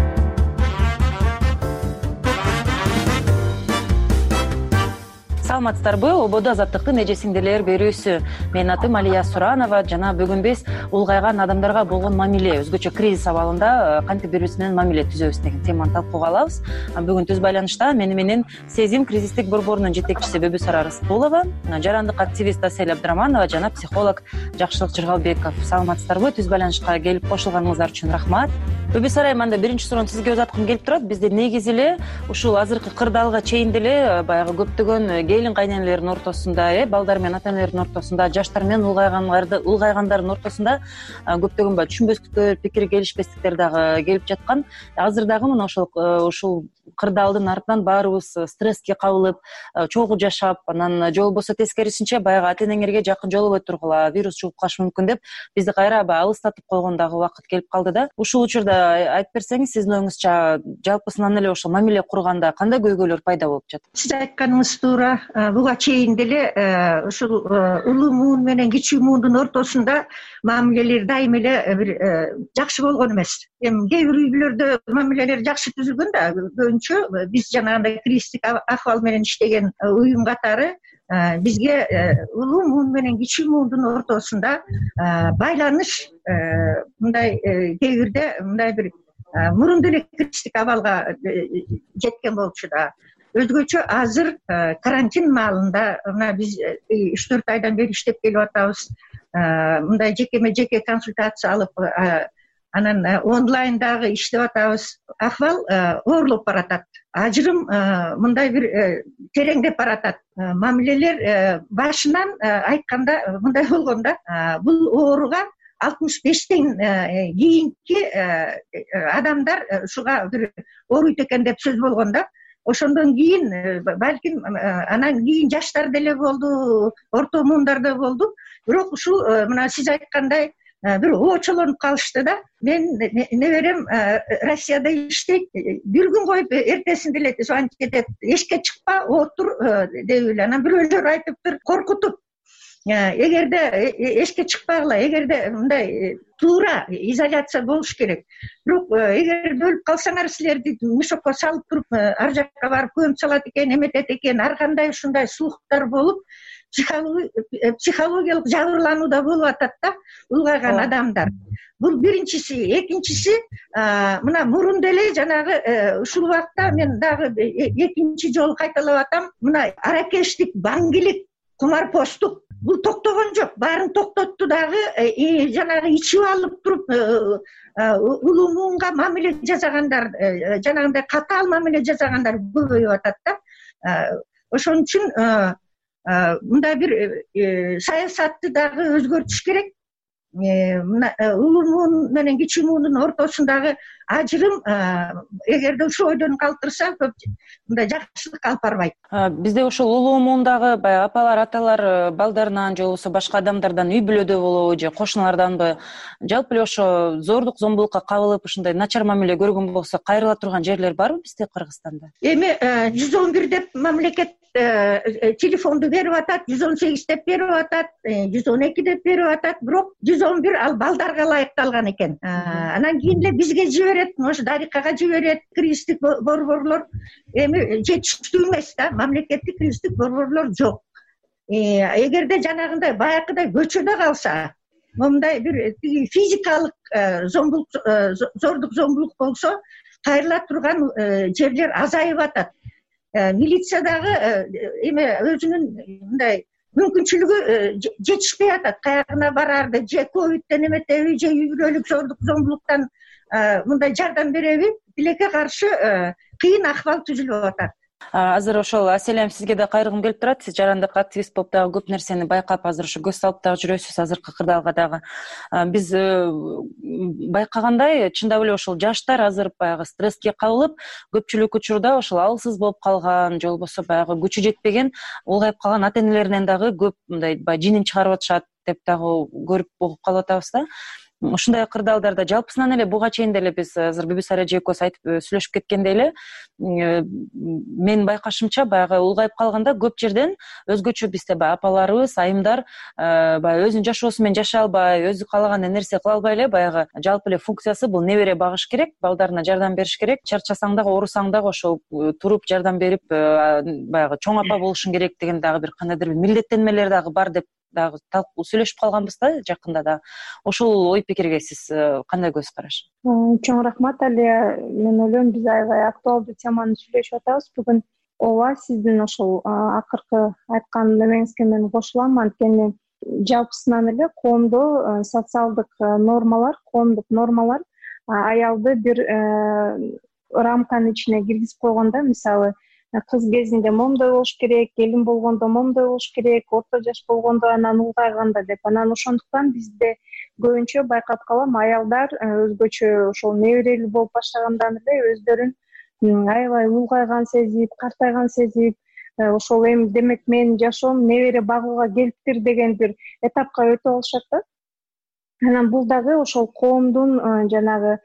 Саламатсыздарбы? Ободо Азаттыктын эже сиңдилер берүүсү. Менин атым Алия Суранова. Жана бүгүн биз улгайган адамдарга болгон мамиле, өзгөчө кризис абалында кантип бири-бирибиз менен мамиле түзөбүз деген теманы талкууга алабыз. Бүгүн түз байланышта менен Сезим кризистик борборунун жетекчиси Бөбүсара Рыскулова, жарандык активист Асель Абдыраманова жана психолог Жакшылык Жыргалбеков. Саламатсыздарбы? Түз байланышка келип кошулганыңыздар үчүн рахмат. Бөбүсара, мында биринчи суроону сизге узаткым келип турат. Бизде негизи эле ушул азыркы кырдаалга чейин деле баягы көптөгөн келин кайненелердин ортосунда, балдар менен ата-энелердин ортосунда, жаштар менен улгайгандардын ортосунда көптөгөн түшүнбөстүктөр, пикир келишпестиктер дагы келип жаткан. Азыр дагы мына ушул кырдаалдын артынан баарыбыз стресске кабылып, чогуу жашап, анан же болбосо тескерисинче баягы ата-энеңерге жакын жолобой тургула, вирус жугуп калышы мүмкүн деп бизди кайра алыстатып койгон дагы убакыт келип калды да. Ушул учурда айтып берсеңиз, сиздин оюңузча жалпысынан эле ошол мамиле курганда кандай көйгөйлөр пайда болуп жатат? Сиз айтканыңыз туура. Буга чейин деле ушул улуу муун менен кичүү муундун ортосунда мамилелер дайым эле бир жакшы болгон эмес. Эми кээ бир үйлөрдө мамилелер жакшы түзүлгөн да, көбүнчө боюнча биз жанагындай кризистик акыбал менен иштеген уюм катары бизге улуу муун менен кичүү муундун ортосунда байланыш мындай кээ бирде мындай бир мурун деле кризистик абалга жеткен болчу да. Өзгөчө азыр карантин маалында мына биз 3-4 айдан бери иштеп келип атабыз. Мындай жекеме жеке консультация алып анан онлайндагы иштеп атабыз. Акыбал оорлоп баратат. Ажырым мындай бир тереңдеп баратат. Мамилелер башынан айтканда мындай болгондо бул ооруга 65тен кийинки адамдар ушуга бир ооруйт экен деп сөз болгондо, ошондон кийин балким анан кийин жаштар деле болду, орто муундар да болду. Бирок ушул мына сиз айткандай бир оочолонуп калышты да. Мен неберем Россияда иштейт, бир күн коюп эртесинде эле звонить этет, эшикке чыкпа, отур деп эле. Анан бирөөлөр айтыптыр, коркутуп, эгерде эшикке чыкпагыла, эгерде мындай туура изоляция болуш керек. Бирок эгерде өлүп калсаңар силерди мешокко салып туруп ар жакка барып көмүп салат экен, эметет экен, ар кандай ушундай слухтар болуп психологиялык жабырлануу да болуп атат да, улгайган адамдар. Бул биринчиси. Экинчиси, мына мурун деле жанагы ушул убакта мен дагы экинчи жолу кайталап атам, мына аракештик, баңгилик, кумарпоштук бул токтогон жок. Баарын токтотту дагы жанагы ичип алып туруп улуу муунга мамиле жасагандар, жанагындай катаал мамиле жасагандар көбөйүп атат да. Ошон үчүн мындай бир саясатты дагы өзгөртүш керек. Мына улуу муун менен кичүү муундун ортосундагы ажырым эгерде ушул ойдон калтырса көп мындай жакшылык алып барбайт. Бизде ошол улуу муундагы баягы апалар, аталар балдарынан же болбосо башка адамдардан үй бүлөдө болобу же кошуналарданбы жалпы эле ошо зордук зомбулукка кабылып ушундай начар мамиле көргөн болсо кайрыла турган жерлер барбы бизде Кыргызстанда? Эми 111 деп мамлекет телефонду берип атат, 118 деп берип атат, 112 деп берип атат, бирок 111 ал балдарга ылайыкталган экен. Анан кийин эле бизге жиберет, ошо Дарикага жиберет, кризистик борборлор. Эми жетиштүү эмес да, мамлекеттик кризистик борборлор жок. Эгерде жанагындай баякыдай көчөдө калса, мындай бир физикалык зомбулук, зордук зомбулук болсо, кайрыла турган жерлер азайып атат. Милиция дагы эме өзүнүн мындай мүмкүнчүлүгү жетишпей атат. Каягына барарды, же ковидтен эметеби, же үй бүлөлүк зордук зомбулуктан мындай жардам береби, тилекке каршы кыйын акыбал түзүлүп атат. Азыр ошол Аселем сизге да кайрыгым келип турат. Сиз жарандык активист болуп дагы көп нерсени байкап, азыр ошо көз салып дагы жүрөсүз азыркы кырдаалга дагы. Биз байкагандай, чындап эле ошол жаштар азыр баягы стресске кабылып, көпчүлүк учурда ошол алсыз болуп калган, же болбосо баягы күчү жетпеген, улгайып калган ата энелеринен дагы көп мындай баягы жинин чыгарып атышат деп дагы көрүп угуп калып атабыз да. Ушундай кырдаалдарда жалпысынан эле буга чейин деле биз азыр Бибисара эже экөөбүз айтып сүйлөшүп кеткендей эле, мен байкашымча баягы улгайып калганда көп жерден өзгөчө бизде баягы апаларыбыз, айымдар баягы өзүнүн жашоосу менен жашай албай, өзү каалаган нерсе кыла албай эле баягы жалпы эле функциясы бул небере багыш керек, балдарына жардам бериш керек. Чарчасаң дагы, оорусаң дагы ошол туруп жардам берип баягы чоң апа болушуң керек деген дагы бир кандайдыр бир милдеттенмелер дагы бар деп дагы сүйлөшүп калганбыз да жакында да. Ошол ой пикирге сиз кандай көз караш? Чоң рахмат Алия. Мен ойлойм биз аябай актуалдуу теманы сүйлөшүп атабыз бүгүн. Ооба, сиздин ошол акыркы айткан немеңизге мен кошулам. Анткени жалпысынан эле коомдо социалдык нормалар, коомдук нормалар аялды бир рамканын ичине киргизип койгондо, мисалы кыз кезинде момундай болуш керек, келин болгондо момундай болуш керек, орто жаш болгондо анан улгайганда деп. Анан ошондуктан бизде көбүнчө байкап калам, аялдар өзгөчө ошол неберелүү болуп баштагандан эле өздөрүн аябай улгайган сезип, картайган сезип, ошол эми демек менин жашоом небере багууга келиптир деген бир этапка өтүп алышат да. Анан бул дагы ошол коомдун жанагы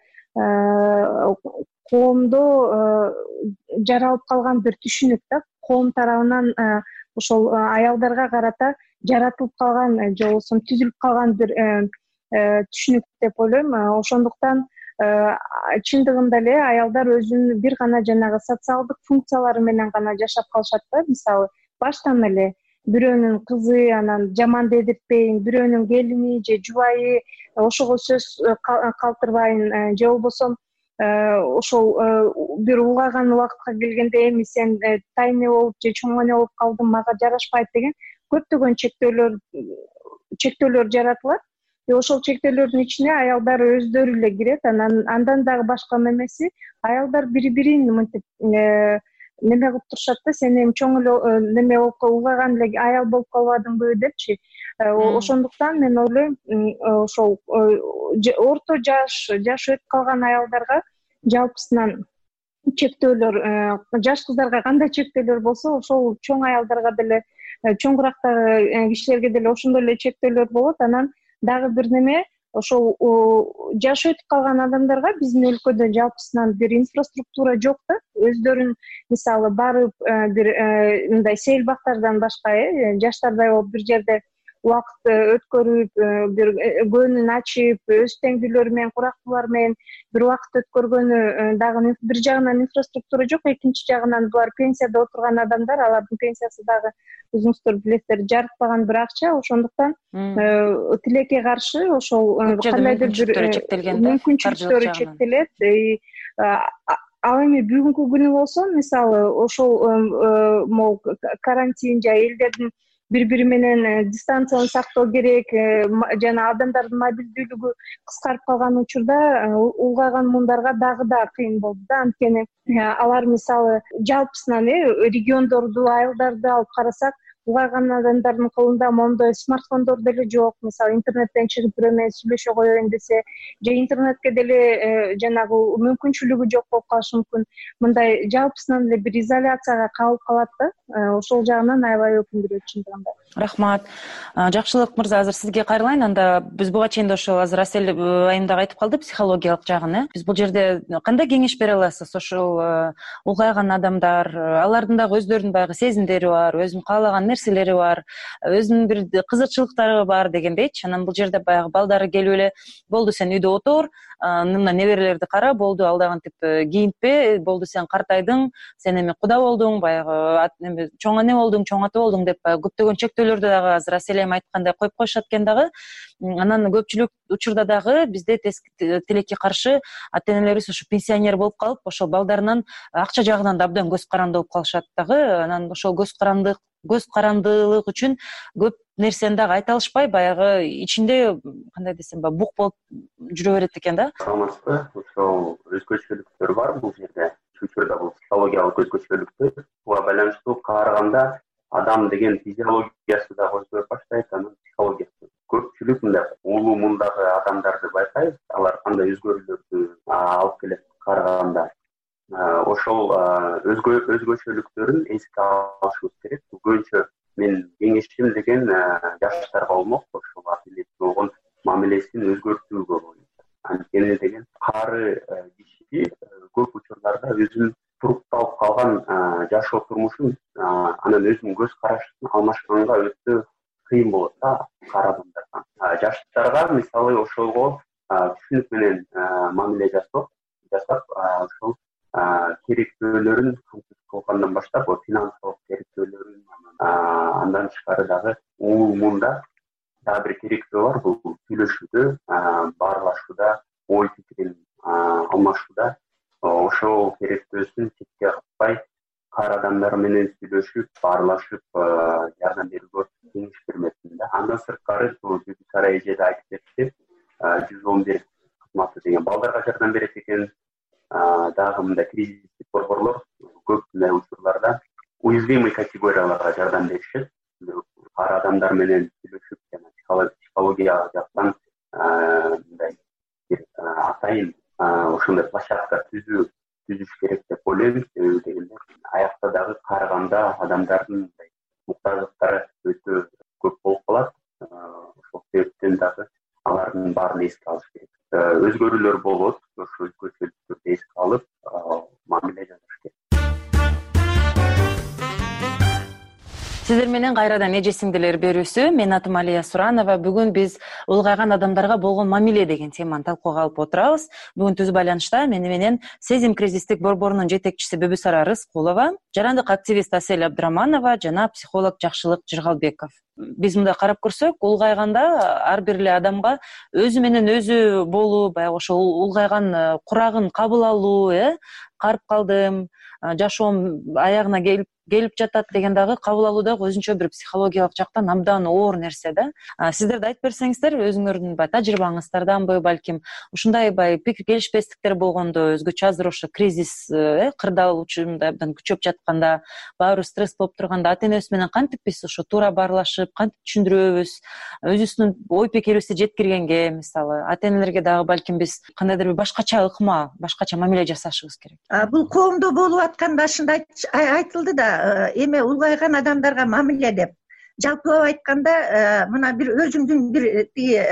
коомдо жаралып калган бир түшүнүк да. Коом тарабынан ошол аялдарга карата жаратылып калган же болбосо түзүлүп калган бир түшүнүк деп ойлойм. Ошондуктан чындыгында эле аялдар өзүнүн бир гана жанагы социалдык функциялары менен гана жашап калышат да. Мисалы баштан эле бирөөнүн кызы, анан жаман дедиртпейин, бирөөнүн келини же жубайы ошого сөз калтырбайын, же болбосо ошол бир улгайган убакытка келгенде эми сен тайны болуп же чоң эне болуп калдың, мага жарашпайт деген көптөгөн чектөөлөр жаратылат. Ошол чектөөлөрдүн ичине аялдар өздөрү эле кирет. Андан дагы башка мемеси аялдар бири-бирин мынтип неме кылып турушат да, сен эми чоң эле неме болуп улгайган эле аял болуп калбадыңбы депчи. Ошондуктан мен ойлойм, ошол орто жаш өтүп калган аялдарга жалпысынан чектөөлөр, жаш кыздарга кандай чектөөлөр болсо, ошол чоң аялдарга деле, чоңурактагы кишилерге деле ошондой эле чектөөлөр болот. Анан дагы бир неме, ошол жаш өтүп калган адамдарга биздин өлкөдө жалпысынан бир инфраструктура жок да. Өздөрүн мисалы барып бир мындай сейил бактардан башка жаштардай болуп бир жерде убакыт өткөрүп, бир көңүн ачып, өз теңдүүлөрү менен, курактуулар менен бир убакыт өткөргөнү дагы бир жагынан инфраструктура жок, экинчи жагынан булар пенсияда отурган адамдар, алардын пенсиясы дагы өзүңүздөр билесиздер жарыткаган бир акча. Ошондуктан тилекке каршы ошол кандайдыр бир мүмкүнчүлүктөрү чектелет. Ал эми бүгүнкү күнү болсо, мисалы ошол могу карантин же элдердин бири-бири менен дистанцияны сактоо керек, жана адамдардын мобилдүүлүгү кыскарып калган учурда улгайган муундарга дагы да кыйын болду да. Анткени алар мисалы жалпысынан региондорду, айылдарды алып карасак, улгайган адамдардын колунда моундай смартфондор деле жок. Мисалы интернеттен чыгып бирөө менен сүйлөшө коеюн десе, же интернетке деле жанагы мүмкүнчүлүгү жок болуп калышы мүмкүн. Мындай жалпысынан эле бир изоляцияга калып калат да. Ошол жагынан аябай өкүндүрөт чындыгында. Рахмат. Жакшылык мырза, азыр сизге кайрылайын. Анда биз буга чейин да ошол азыр Асель айым дагы айтып калды, психологиялык жагын. Биз бул жерде кандай кеңеш бере аласыз? Ошол улгайган адамдар, алардын дагы өздөрүнүн баягы сезимдери бар, өзүнүн каалаган нерселери бар, өзүнүн бир кызыкчылыктары бар дегендейчи. Анан бул жерде баягы балдары келип эле болду сен үйдө отур, мына неберелерди кара, болду ал дагы кийинтпе, болду сен картайдың, сен эми куда болдуң, баягы чоң эне болдуң, чоң ата болдуң деп көптөгөн чектөөлөрдү дагы азыр Асель айым айткандай коюп коюшат экен дагы. Анан көпчүлүк учурда дагы бизде тилекке каршы ата энелерибиз ошо пенсионер болуп калып, ошол балдарынан акча жагынан да абдан көз каранды болуп калышат дагы. Анан ошол көз карандылык үчүн көп нерсени дагы айта алышпай, баягы ичинде кандай десем, бук болуп жүрө берет экен да. Саламатсызбы? Ошол өзгөчөлүктөр бар бул жерде. Учурда бул психологиялык өзгөчөлүктөр. Буга байланыштуу караганда адам деген физиологиясы да өзгөрүп баштайт, анан психологиясы. Көпчүлүк мындай улуу мундагы адамдарды байкайбыз, алар кандай өзгөрүүлөрдү алып келет караганда. Ошол өзгөчөлүктөрүн эске алышыбыз керек. Көбүнчө мен кеңешим деген жаштарга болмок, ошол ата-энеге болгон мамилесин өзгөртүүгө болот. Анткени деген кары киши көп учурларда өзүнүн турукталып калган жашоо турмушун, анан өзүнүн көз карашын алмашканга өтө кыйын болот да кары адамдарга. Жаштарга мисалы ошого түшүнүк менен мамиле жасап, ошол керектөөлөрүн кылгандан баштап, финансылык керектөөлөрүн, андан тышкары дагы улуу мунда дагы бир керектөө бар, бул сүйлөшүүдө, баарлашууда, ой пикирин алмашууда. Ошол керектөөсүн четке катпай, кары адамдар менен сүйлөшүп, баарлашып, жардам берүүгө кеңеш бермесин да. Андан сырткары бул Сара эжеде айтып кетти, 111 кызматы деген балдарга жардам берет экен. Дагы мындай кризистик борборлор көп мындай учурларда уязвимый категорияларга жардам беришет. Кары адамдар менен сүйлөшүп, жана психология жактан мындай атайын ошондой площадка түзүш керек деп ойлойм. Себеби дегенде аякта дагы караганда адамдардын муктаждыктары өтө көп болуп калат. Ошол себептен дагы алардын баарын эске алыш керек. Өзгөрүүлөр болот, ошол өзгөчөлүктөрдү эске алып, мамиле жасаш керек. Сиздер менен кайрадан эже сиңдилер берүүсү. Менин атым Алия Суранова. Бүгүн биз улгайган адамдарга болгон мамиле деген теманы талкууга алып отурабыз. Бүгүн түз байланышта менен Сезим кризистик борборунун жетекчиси Бүбүсара Рыскулова, жарандык активист Асель Абдраманова жана психолог Жакшылык Жыргалбеков. Биз мындай карап көрсөк, улгайганда ар бир эле адамга өзү менен өзү болуу, баягы ошол улгайган курагын кабыл алуу, карып калдым, жашоом аягына келип жатат деген дагы кабыл алуу дагы өзүнчө бир психологиялык жактан абдан оор нерсе да. Сиздер да айтып берсеңиздер, өзүңөрдүн тажрыйбаңыздардан балким ушундай пикир келишпестиктер болгондо, өзгөчө азыр ошо кризис кырдаал учурунда абдан күчөп жатканда, баары стресс болуп турганда ата энебиз менен кантип биз ошо туура баарлашып, кантип түшүндүрөбүз, өзүбүздүн ой пикирибизди жеткиргенге, мисалы ата энелерге дагы балким биз кандайдыр бир башкача ыкма, башкача мамиле жасашыбыз керек. Бул коомдо болуп аткан башында айтылды да, эме улгайган адамдарга мамиле деп. Жалпылап айтканда, мына бир өзүмдүн бир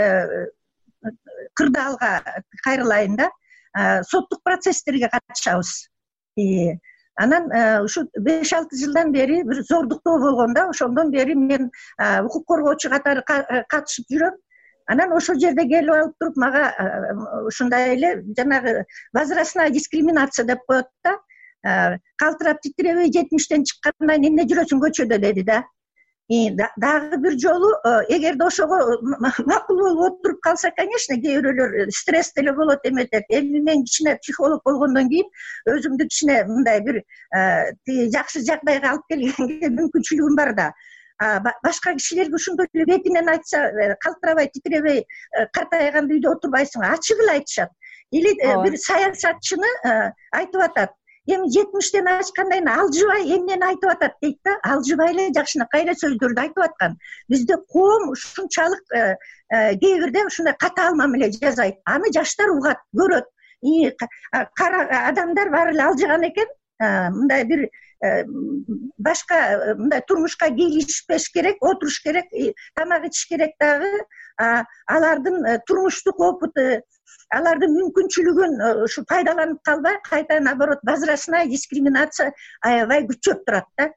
кырдаалга кайрылайын да. Соттук процесстерге катышабыз. Анан ушу 5-6 жылдан бери бир зордуктоо болгондо, ошондон бери мен укук коргоочу катары катышып жүрөм. Анан ошол жерде келип алып туруп мага ушундай эле жанагы возрастная дискриминация деп коет да. Калтырап титиребей 70-тен чыккандан эмне жүрөсүң көчөдө деди да. Дагы бир жолу эгерде ошого макул болуп отуруп калса, конечно, кээ бирөөлөр стресс деле болот эметет. Эми мен кичине психолог болгондон кийин өзүмдү кичине мындай бир жакшы жагдайга алып келгенге мүмкүнчүлүгүм бар да. Башка кишилерге ушундай эле бетинен айтса, калтырабай титиребей картайганда үйдө отурбайсың, ачык эле айтышат. Или бир саясатчыны айтып атат. Эми 70-тен ашкандан кийин алжыбай эмнени айтып атат дейт да. Алжыбай эле жакшынакай эле сөздөрдү айтып аткан. Бизде коом ушунчалык кээ бирде ушундай катаал мамиле жасайт. Аны жаштар угат, көрөт. Кара адамдар баары эле алжыган экен. Мындай бир башка мындай турмушка кийлишпеш керек, отуруш керек, тамак ичиш керек дагы. Алардын турмуштук опыту, алардын мүмкүнчүлүгүн ушу пайдаланып калбай, кайта наоборот возрастная дискриминация аябай күчөп турат да.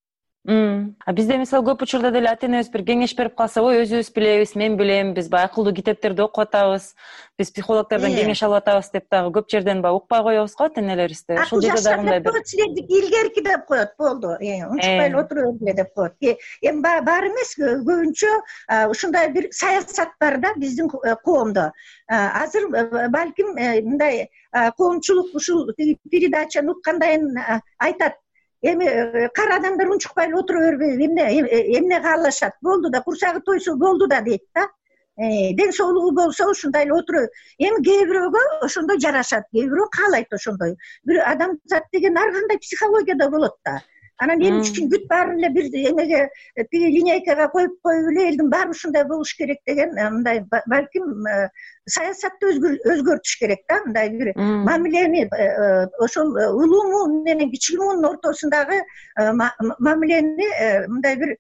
Бизде мисалы көп учурда деле ата энебиз бир кеңеш берип калса, ой өзүбүз билебиз, мен билем, биз баягы акылдуу китептерди окуп атабыз, биз психологдордон кеңеш алып атабыз деп дагы көп жерден укпай коебуз го ата энелерибизди. Ошол жерде дагы мындай бир силердики илгерки деп коет, болду. Унчукпай эле отура бергиле деп коет. Эми бар эмес, көбүнчө ушундай бир саясат бар да биздин коомдо. Азыр балким мындай коомчулук ушул передачаны уккандан айтат. Эми кара адамдар унчукпай эле отура бербей, эмне каалашат, болду да, курсагы тойсо болду да дейт да. Ден соолугу болсо ушундай эле отура. Эми кээ бирөөгө ошондой жарашат, кээ бирөө каалайт ошондой. Бир адамзат деген ар кандай психологияда болот да. Анан эл үчүн бүт баарын эле бир эмеге линейкага коюп эле элдин баары ушундай болуш керек деген мындай балким саясатты өзгөртүш керек да, мындай бир мамилени ошол улууму менен кичүүнүн ортосундагы мамилени мындай бир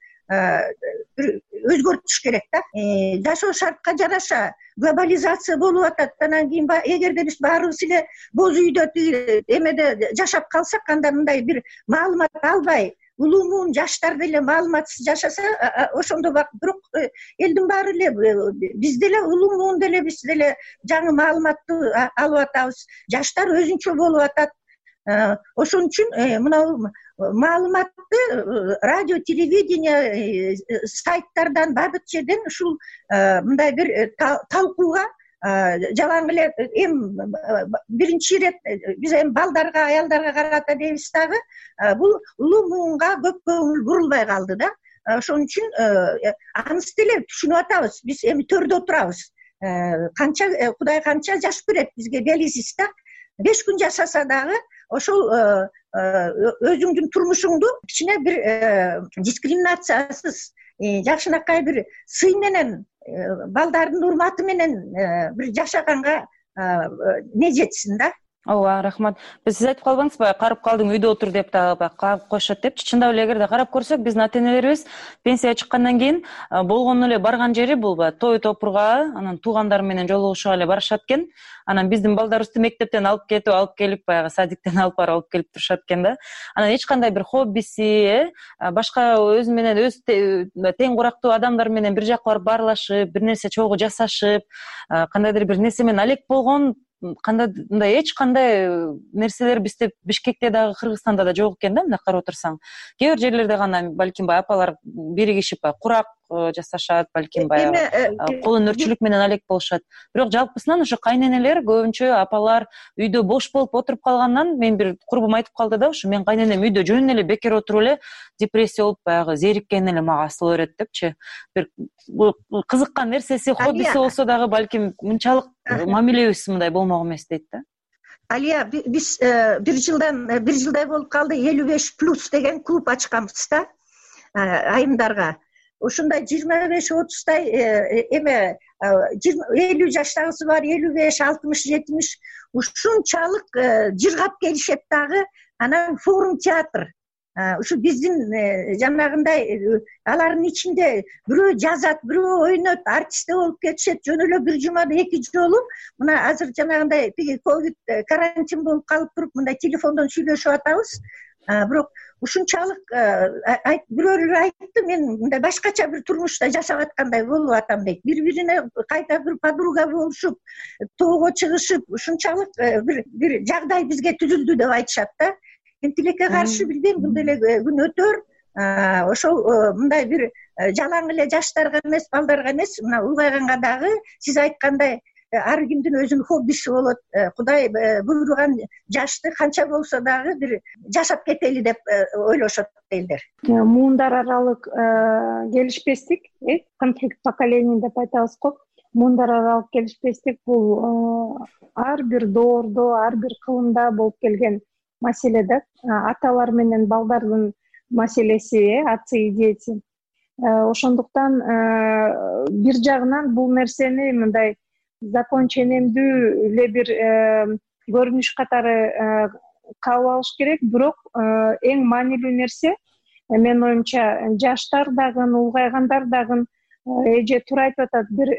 өзгөртүш керек да. Жашоо шартка жараша глобализация болуп атат. Анан кийин эгерде биз баарыбыз эле боз үйдө эмеде жашап калсак, анда мындай бир маалымат албай, улуумун жаштар деле маалыматсыз жашаса, ошондо бирок элдин баары эле биз деле улуумун деле биз деле жаңы маалыматты алып атабыз. Жаштар өзүнчө болуп атат. Ошон үчүн мына маалыматты радио, телевидение, сайттардан баардык жерден ушул мындай бир талкууга жалаң эле биринчи ирет биз эми балдарга, аялдарга карата дейбиз дагы, бул улуумунга көп көңүл бурулбай калды да. Ошон үчүн анысы деле түшүнүп атабыз. Биз эми төрдө турабыз. Кудай канча жаш берет бизге белгисиз да. 5 күн жашаса дагы ошол өзүңдүн турмушуңду кичине бир дискриминациясыз, жакшынакай бир сый менен, балдардын урматы менен бир жашаганга не жетсин да. ооба, рахмат. Сиз айтып калбаңызбы, карып калдың үйдө отур деп дагы кагып коюшат депчи. Чындап эле эгерде карап көрсөк, биздин ата-энелерибиз пенсияга чыккандан кийин болгону эле барган жери бул той топурга, анан туугандар менен жолугушууга эле барышат экен. Анан биздин балдарыбызды мектептен алып келип, баягы садиктен алып барып алып келип турушат экен да. Анан эч кандай бир хоббиси, башка өзү менен тең курактуу адамдар менен бир жака барып баарлашып, бир нерсе чогуу жасашып, кандайдыр бир нерсе менен алек болгон мындай эч кандай нерселер бизде Бишкекте дагы, Кыргызстанда да жок экен да, мындай карап отурсаң. Кээ бир жерлерде гана балким баягы апалар биригишип курак жасашат, балким баягы кол өнөрчүлүк менен алек болушат. Бирок жалпысынан ушу кайненелер көбүнчө апалар үйдө бош болуп отуруп калгандан, мен бир курбум айтып калды да, ушу мен кайненем үйдө жөн эле бекер отуруп эле депрессия болуп баягы зериккен эле мага асыла берет депчи. Бир кызыккан нерсеси, хоббиси болсо дагы балким мынчалык мамилебиз мындай болмок эмес дейт да. Алия, биз бир жылдай болуп калды 55+ деген клуб ачканбыз да айымдарга. Ушундай 25-30тай эме 50 жаштагысы бар, 55, 60, 70 ушунчалык жыргап келишет дагы. Анан форум театр. Ушу биздин жанагындай алардын ичинде бирөө жазат, бирөө ойнойт, артисте болуп кетишет. Жөн эле бир жумада 2 жолу мына азыр жанагындай тиги ковид карантин болуп калып туруп мындай телефондон сүйлөшүп атабыз. Бирок ушунчалык бирөөлөр айтты, мен мындай башкача бир турмушта жашап аткандай болуп атам дейт. Бири-бирине кайта бир подруга болушуп, тоого чыгышып, ушунчалык бир жагдай бизге түзүлдү деп айтышат да. Тилекке каршы билбейм, бул деле күн өтөр. Ошол мындай бир жалаң эле жаштарга эмес, балдарга эмес, мына улгайганга дагы сиз айткандай ар кимдин өзүнүн хоббиси болот. Кудай буйруган жашты канча болсо дагы бир жашап кетели деп ойлошот элдер. Муундар аралык келишпестик, конфликт поколений деп айтабыз го. Муундар аралык келишпестик бул ар бир доордо, ар бир кылымда болуп келген маселе да. Аталар менен балдардын маселеси, отцы и дети. Ошондуктан бир жагынан бул нерсени мындай законченемдүү эле бир көрүнүш катары кабыл алыш керек. Бирок эң маанилүү нерсе, менин оюмча, жаштар дагы, улгайгандар дагы эже туура айтып атат, бир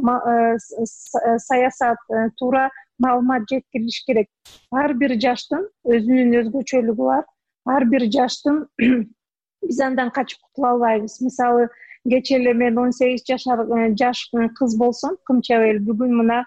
саясат, туура маалымат жеткирилиш керек. Ар бир жаштын өзүнүн өзгөчөлүгү бар. Ар бир жаштын биз андан качып кутула албайбыз. Мисалы, кечээ эле мен 18 жаш кыз болсом, кымчабел бүгүн мына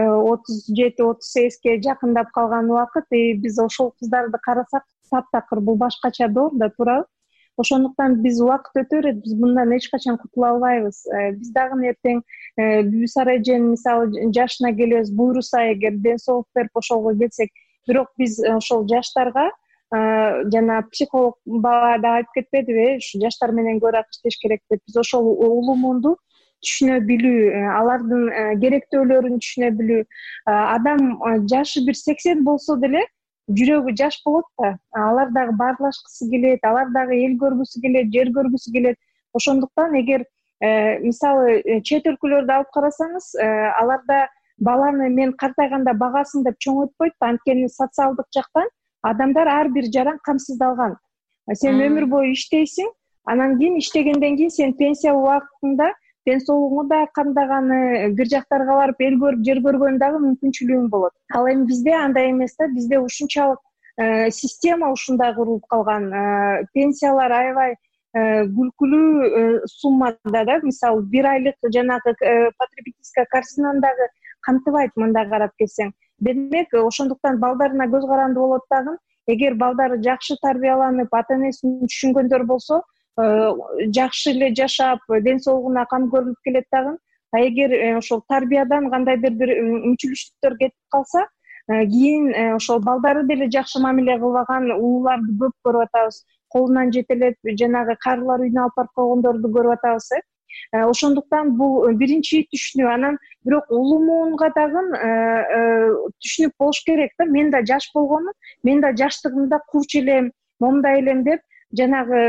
37-38ге жакындап калган убакыт, биз ошол кыздарды карасак, таптакыр бул башкача доор да, туурабы? Ошондуктан биз убакыт өтө берет, биз мындан эч качан кутула албайбыз. Биз дагы эртең Бүбүсара эженин мисалы жашына келебиз, буйруса эгер ден соолук берип ошолго келсек, бирок биз ошол жаштарга жана психолог бала да айтып кетпедиби, ушу жаштар менен көрө иштеш керек деп. Биз ошол улумунду түшүнө билүү, алардын керектөөлөрүн түшүнө билүү. Адам жашы бир 80 болсо деле жүрөгү жаш болот да. Алар дагы баарлашкысы келет, алар дагы эл көргүсү келет, жер көргүсү келет. Ошондуктан эгер мисалы чет өлкөлөрдү алып карасаңыз, аларда баланы мен картайганда багасын деп чоңойтпойт, анткени социалдык жактан адамдар ар бир жаран камсыздалган. Сен өмүр бою иштейсиң, анан кийин иштегенден кийин сен пенсия убактында ден соолугуңу да камдаганы, бир жактарга барып эл көрүп, жер көргөн дагы мүмкүнчүлүгүң болот. Ал эми бизде андай эмес да, бизде ушунчалык система ушундай курулуп калган. Пенсиялар аябай күлкүлүү суммада да, мисалы 1 айлык жанагы потребительская корзинаны дагы камтыбайт мындай карап келсең. Демек, ошондуктан балдарына көз каранды болот дагы. Эгер балдары жакшы тарбияланып, ата-энесин түшүнгөндөр болсо, жакшы эле жашап, ден соолугуна кам көрүлүп келет дагы. А эгер ошол тарбиядан кандайдыр бир үмүтчүлүктөр кетип калса, кийин ошол балдары деле жакшы мамиле кылбаган ууларды көп көрүп атабыз. Колунан жетелеп жанагы карылар үйүнө алып барып койгондорду көрүп атабыз. Ошондуктан бул биринчи түшүнүү. Анан бирок улумуунга дагы түшүнүк болуш керек да. Мен да жаш болгонмун, мен да жаштыгымда кууч элем, момундай элем деп жанагы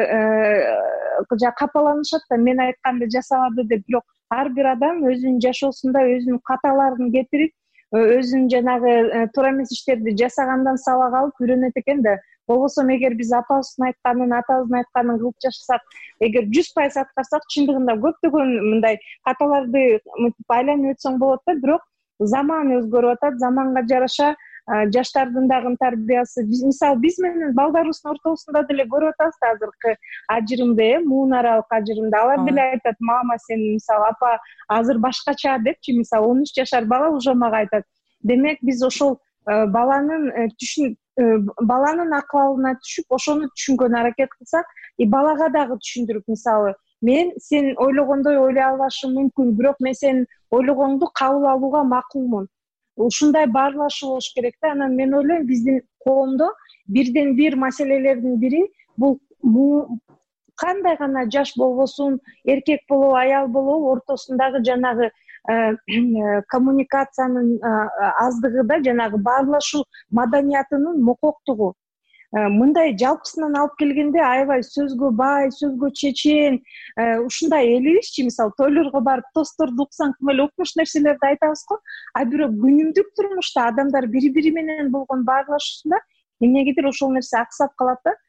капаланышат да, мен айтканды жасабады деп. Бирок ар бир адам өзүнүн жашоосунда өзүнүн каталарын кетирип, өзүнүн жанагы туура эмес иштерди жасагандан сабак алып үйрөнөт экен да. Болбосо эгер биз атабыздын айтканын кылып жашасак, эгер 100% аткарсак, чындыгында көптөгөн мындай каталарды айланып өтсөң болот да. Бирок заман өзгөрүп атат, заманга жараша жаштардын дагы тарбиясы, мисалы биз менен балдарыбыздын ортосунда деле көрүп атабыз да азыркы ажырымды, муунаралык ажырымды. Алар деле айтат: мама, сен мисалы апа азыр башкача депчи, мисалы 13 жашар бала уже мага айтат. Демек биз ошол баланын акыбалына түшүп, ошону түшүнгөн аракет кылсак, балага дагы түшүндүрүп, мисалы мен сен ойлогондой ойлой албашым мүмкүн, бирок мен сенин ойлогоңду кабыл алууга макулмун. Ушундай баарлашуу болуш керек да. Анан мен ойлойм, биздин коомдо бирден бир маселелердин бири бул кандай гана жаш болбосун, эркек болобу, аял болобу, ортосундагы жанагы коммуникациянын аздыгы да, жанагы баарлашуу маданиятынын мококтугу. Мындай жалпысынан алып келгенде аябай сөзгө бай, сөзгө чечен, ушундай элибизчи, мисалы тойлорго барып тостторду уксаң тим эле укмуш нерселерди айтабыз го. А бирок күнүмдүк турмушта адамдар бири-бири менен болгон баарлашуусунда эмнегедир ошол нерсе аксап калат да.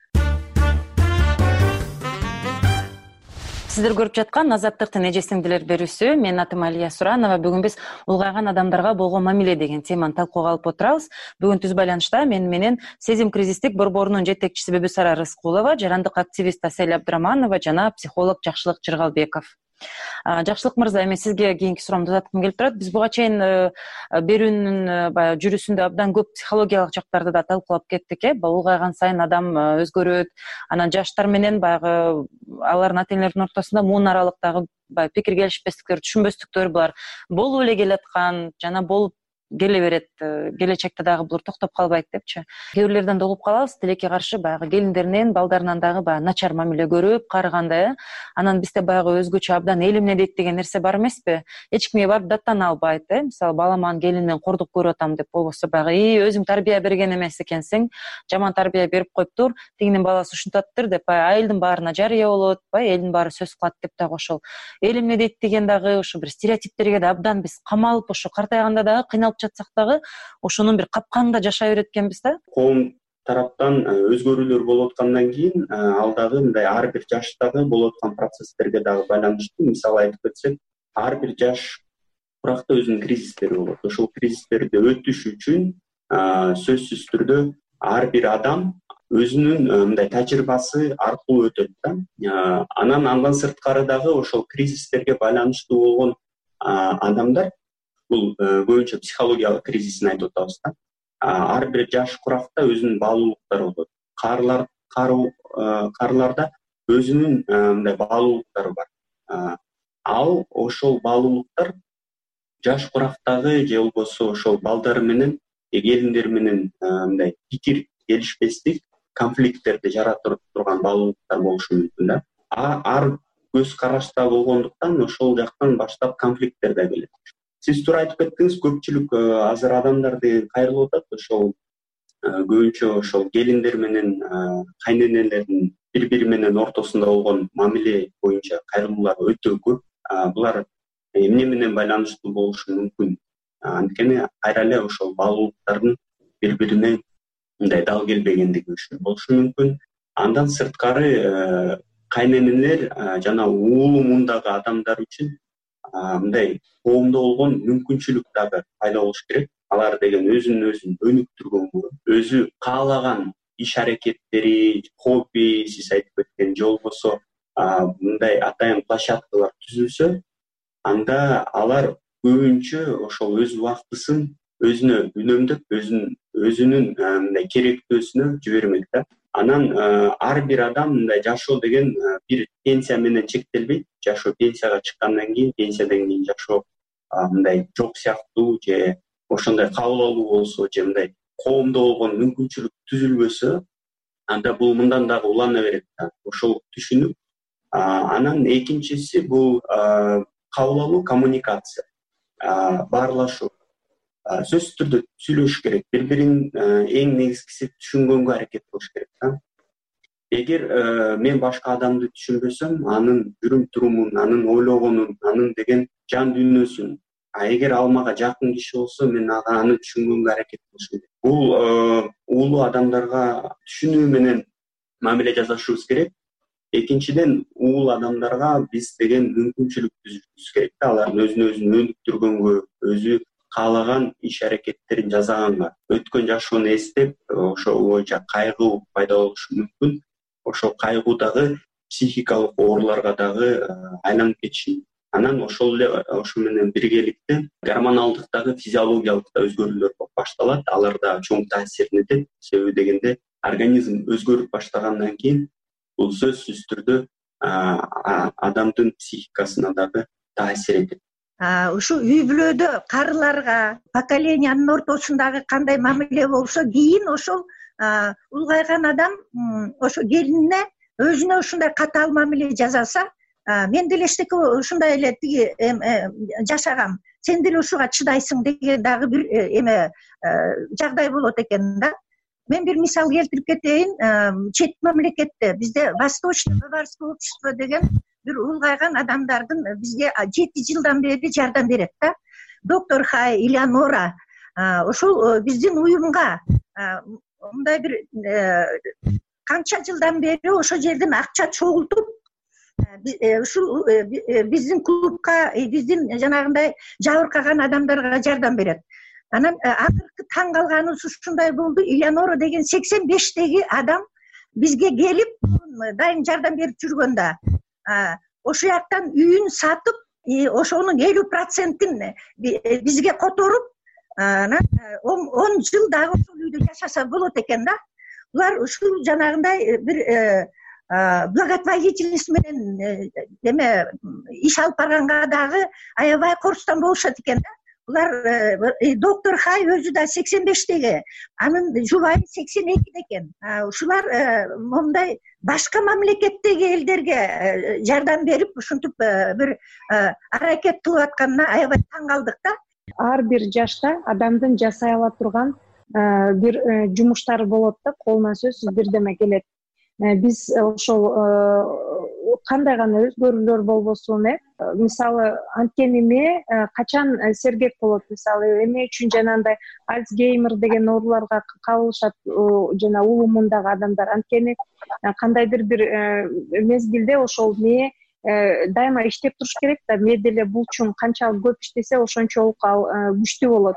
Сиздер көрүп жаткан Азаттыктын эжесиң дилер берүүсү. Менин атым Алия Суранова. Бүгүн биз улгайган адамдарга болгон мамиле деген теманы талкууга алып отурабыз. Бүгүн түз байланышта мен менен Сезим кризистик борборунун жетекчиси Бөбүсара Рыскулова, жарандык активист Асель Абдыраманова жана психолог Жакшылык Жыргалбеков. Жакшылык мырза, эми сизге кийинки суроомду узаткым келип турат. Биз буга чейин берүүнүн баягы жүрүшүндө абдан көп психологиялык жактарды да талкуулап кеттик. Улгайган сайын адам өзгөрөт. Анан жаштар менен баягы алардын ата-энелердин ортосунда муунаралыктагы баягы пикир келишпестиктер, түшүнбөстүктөр булар болуп эле келаткан жана болуп келе берет. Келечекте дагы булар токтоп калбайт депчи. Кээ бирлерден да угуп калабыз, тилекке каршы баягы келиндеринен, балдарынан дагы баягы начар мамиле көрүп, карыганда, анан бизде баягы өзгөчө абдан эл эмне дейт деген нерсе бар эмеспи? Эч кимге барып даттана албайт, мисалы баламан келининен кордук көрүп атам деп, болбосо баягы өзүң тарбия берген эмес экенсиң, жаман тарбия берип коюптур, тигинин баласы ушунтаптыр деп, айылдын баарына жарыя болот, элдин баары сөз кылат деп дагы ошол эл эмне дейт деген дагы ошо бир стереотиптерге да абдан биз камалып, ошо картайганда дагы кыйналып жатсак дагы ошонун бир капканында жашай берет экенбиз да. Коом тараптан өзгөрүүлөр болуп аткандан кийин ал дагы мындай ар бир жаштагы болуп аткан процесстерге дагы байланыштуу. Мисалы айтып кетсек, ар бир жаш куракта өзүнүн кризистери болот. Ошол кризистерди өтүш үчүн сөзсүз түрдө ар бир адам өзүнүн мындай тажрыйбасы аркылуу өтөт да. Андан сырткары дагы ошол кризистерге байланыштуу болгон адамдар, бул көбүнчө психологиялык кризисин айтып атабыз да. Ар бир жаш куракта өзүнүн баалуулуктары болот. Карыларда өзүнүн мындай баалуулуктары бар. Ал ошол баалуулуктар жаш курактагы же болбосо ошол балдары менен, келиндери менен мындай пикир келишпестик, конфликттерди жаратып турган баалуулуктар болушу мүмкүн да. Ар көз карашта болгондуктан ошол жактан баштап конфликттер да келет. Сиз туура айтып кеттиңиз, көпчүлүк азыр адамдар деген кайрылып атат. Ошол көбүнчө ошол келиндер менен кайненелердин бири-бири менен ортосунда болгон мамиле боюнча кайрылуулар өтө көп. Булар эмне менен байланыштуу болушу мүмкүн? Анткени кайра эле ошол баалуулуктардын бири-бирине мындай дал келбегендиги үчүн болушу мүмкүн. Андан сырткары кайненелер жана уулу мундагы адамдар үчүн мындай коомдо болгон мүмкүнчүлүк дагы пайда болуш керек. Алар деген өзүн өнүктүргөнгө, өзү каалаган иш аракеттери, хобби, сиз айтып кеткен, же болбосо мындай атайын площадкалар түзүлсө, анда алар көбүнчө ошол өз убактысын өзүнө үнөмдөп, өзүнүн мындай керектүүсүнө жибермек да. Анан ар бир адам мындай жашоо деген бир пенсия менен чектелбейт. Жашоо пенсияга чыккандан кийин, пенсиядан кийин жашоо мындай жок сыяктуу, же ошондой кабыл алуу болсо, же мындай коомдо болгон мүмкүнчүлүк түзүлбөсө, анда бул мындан дагы улана берет да. Ошол түшүнүп, анан экинчиси бул кабыл алуу, коммуникация, баарлашуу. Сөзсүз түрдө сүйлөшүш керек, бири-бирин эң негизгиси түшүнгөнгө аракет кылыш керек да. Эгер мен башка адамды түшүнбөсөм, анын жүрүм турумун, анын ойлогонун, анын деген жан дүйнөсүн, эгер ал мага жакын киши болсо мен аны түшүнгөнгө аракет кылышым керек. Бул улуу адамдарга түшүнүү менен мамиле жасашыбыз керек. Экинчиден, улуу адамдарга биз деген мүмкүнчүлүк түзүшүбүз керек да, алардын өзүн өнүктүргөнгө, өзү каалаган иш аракеттерин жасаганга, өткөн жашоону эстеп, ошол боюнча кайгуу пайда болушу мүмкүн. Ошол кайгуу дагы психикалык ооруларга дагы айланып кетиши. Анан ошол менен биргеликте гормоналдык дагы физиологиялык да өзгөрүүлөр башталат. Алар да чоң таасирин этет. Себеби дегенде организм өзгөрүп баштагандан кийин бул сөзсүз түрдө адамдын психикасына дагы таасир этет. Ушу үй бүлөдө карыларга, поколениянын ортосундагы кандай мамиле болсо, кийин ошол улгайган адам ошо келинине өзүнө ушундай катаал мамиле жасаса, мен деле эчтеке ушундай эле тиги жашагам, сен деле ушуга чыдайсың деген дагы бир жагдай болот экен да. Мен бир мисал келтирип кетейин. Чет мамлекетте, бизде Восточное баварское общество деген бир улгайган адамдардын бизге 7 жылдан бери жардам берет да. Доктор Хай, Элеонора ошол биздин уюмга мындай бир канча жылдан бери ошол жерден акча чогултуп, ушул биздин клубка, биздин жанагындай жабыркаган адамдарга жардам берет. Анан акыркы таң калганыбыз ушундай болду. Элеонора деген 85-теги адам бизге келип, дайым жардам берип жүргөндө, ошол жактан үйүн сатып, ошонун 50%-ин бизге которуп, анан 10 жыл дагы ошол үйдө жашаса болот экен да. Булар ушул жанагындай бир благотворительность менен иш алып барганга дагы аябай корустан болушат экен да. Булар доктор Хай өзү да 85-теги, анын жубайы 82 экен. Ушулар мондай башка мамлекеттеги элдерге жардам берип, ушинтип бир аракет кылып атканына аябай таң калдык да. Ар бир жашта адамдын жасай ала турган бир жумуштары болот да, колуна сөзсүз бирдеме келет. Биз ошол кандай гана өзгөрүүлөр болбосун, мисалы анткени эме качан сергек болот, мисалы эме үчүн жанагындай Альцгеймер деген ооруларга кабылышат жана улумундагы адамдар, анткени кандайдыр бир мезгилде ошол мээ дайыма иштеп туруш керек да. Мээ деле булчуң канчалык көп иштесе, ошончолук ал күчтүү болот.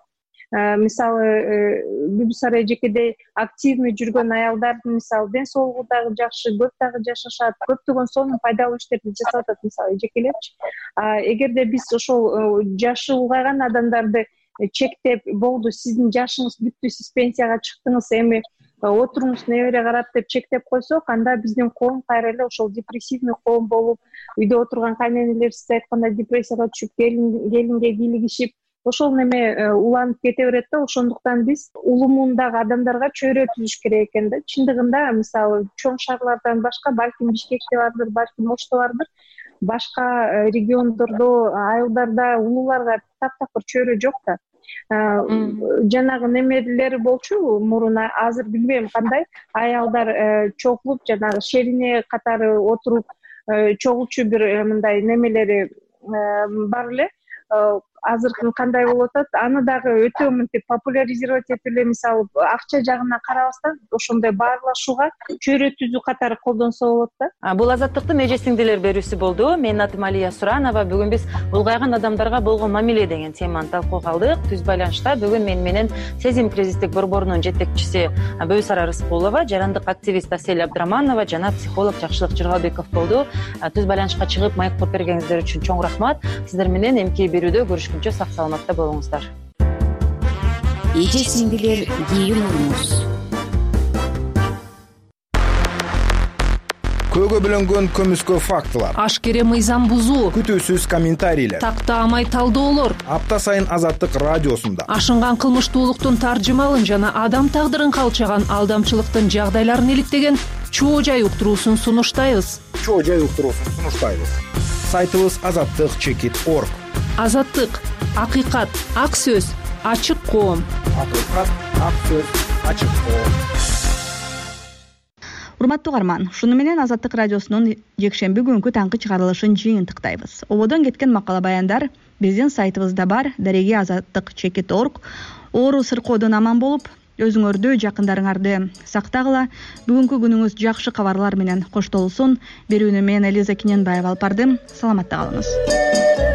Мисалы Бүбүсара эжекеде активный жүргөн аялдардын мисалы ден соолугу дагы жакшы, көп дагы жашашат, көптөгөн сонун пайдалуу иштерди жасап атат мисалы эжекелерчи. Эгерде биз ошол жашы улгайган адамдарды чектеп, болду сиздин жашыңыз бүттү, сиз пенсияга чыктыңыз, эми отуруңуз небере карап деп чектеп койсок, анда биздин коом кайра эле ошол депрессивный коом болуп, үйдө отурган кайненелер сиз айткандай депрессияга түшүп, келинге кийлигишип, ошол неме уланып кете берет да. Ошондуктан биз улумундагы адамдарга чөйрө түзүш керек экен да. Чындыгында мисалы чоң шаарлардан башка, балким Бишкекте бардыр, балким Ошто бардыр, башка региондордо, айылдарда улууларга таптакыр чөйрө жок да. Жанагы немелери болчу мурун, азыр билбейм кандай, аялдар чогулуп жанагы шерине катары отуруп чогулчу бир мындай немелери бар эле. Азыркы кандай болуп атат, аны дагы өтө мынтип популяризировать этип эле, мисалы акча жагына карабастан ошондой баарлашууга чөйрө түзүү катары колдонсо болот да. Бул Азаттыктын эже сиңдилер берүүсү болду. Менин атым Алия Суранова. Бүгүн биз улгайган адамдарга болгон мамиле деген теманы талкууга алдык. Түз байланышта бүгүн менен Сезим кризистик борборунун жетекчиси Бүбүсара Рыскулова, жарандык активист Асель Абдраманова жана психолог Жакшылык Жыргалбеков болду. Түз байланышка чыгып майк коюп бергениңиздер үчүн чоң рахмат. Сиздер менен эмки берүүдө көрүшкүнчө сак саламатта болуңуздар. Эже сиңдилер кийимиңиз. Көөгө бөлөнгөн көмүскө фактылар, ашкере мыйзам бузуу, күтүүсүз комментарийлер, тактаамай талдоолор апта сайын Азаттык радиосунда ашынган кылмыштуулуктун таржымалын жана адам тагдырын калчаган алдамчылыктын жагдайларын иликтеген чоо жай уктуруусун сунуштайбыз. Сайтыбыз azattik.org. Азаттык, акыйкат, ак сөз, ачык коом. Акыйкат, ак сөз, ачык коом. урматтуу угарман, ушуну менен Азаттык радиосунун жекшемби күнкү таңкы чыгарылышын жыйынтыктайбыз. Ободон кеткен макала баяндар биздин сайтыбызда бар. Дареги azattik.org. Оору сыркоодон аман болуп, өзүңөрдү, жакындарыңарды сактагыла. Бүгүнкү күнүңүз жакшы кабарлар менен коштолсун. Берүүнү мен Элиза Киненбаева алып бардым. Саламатта калыңыз.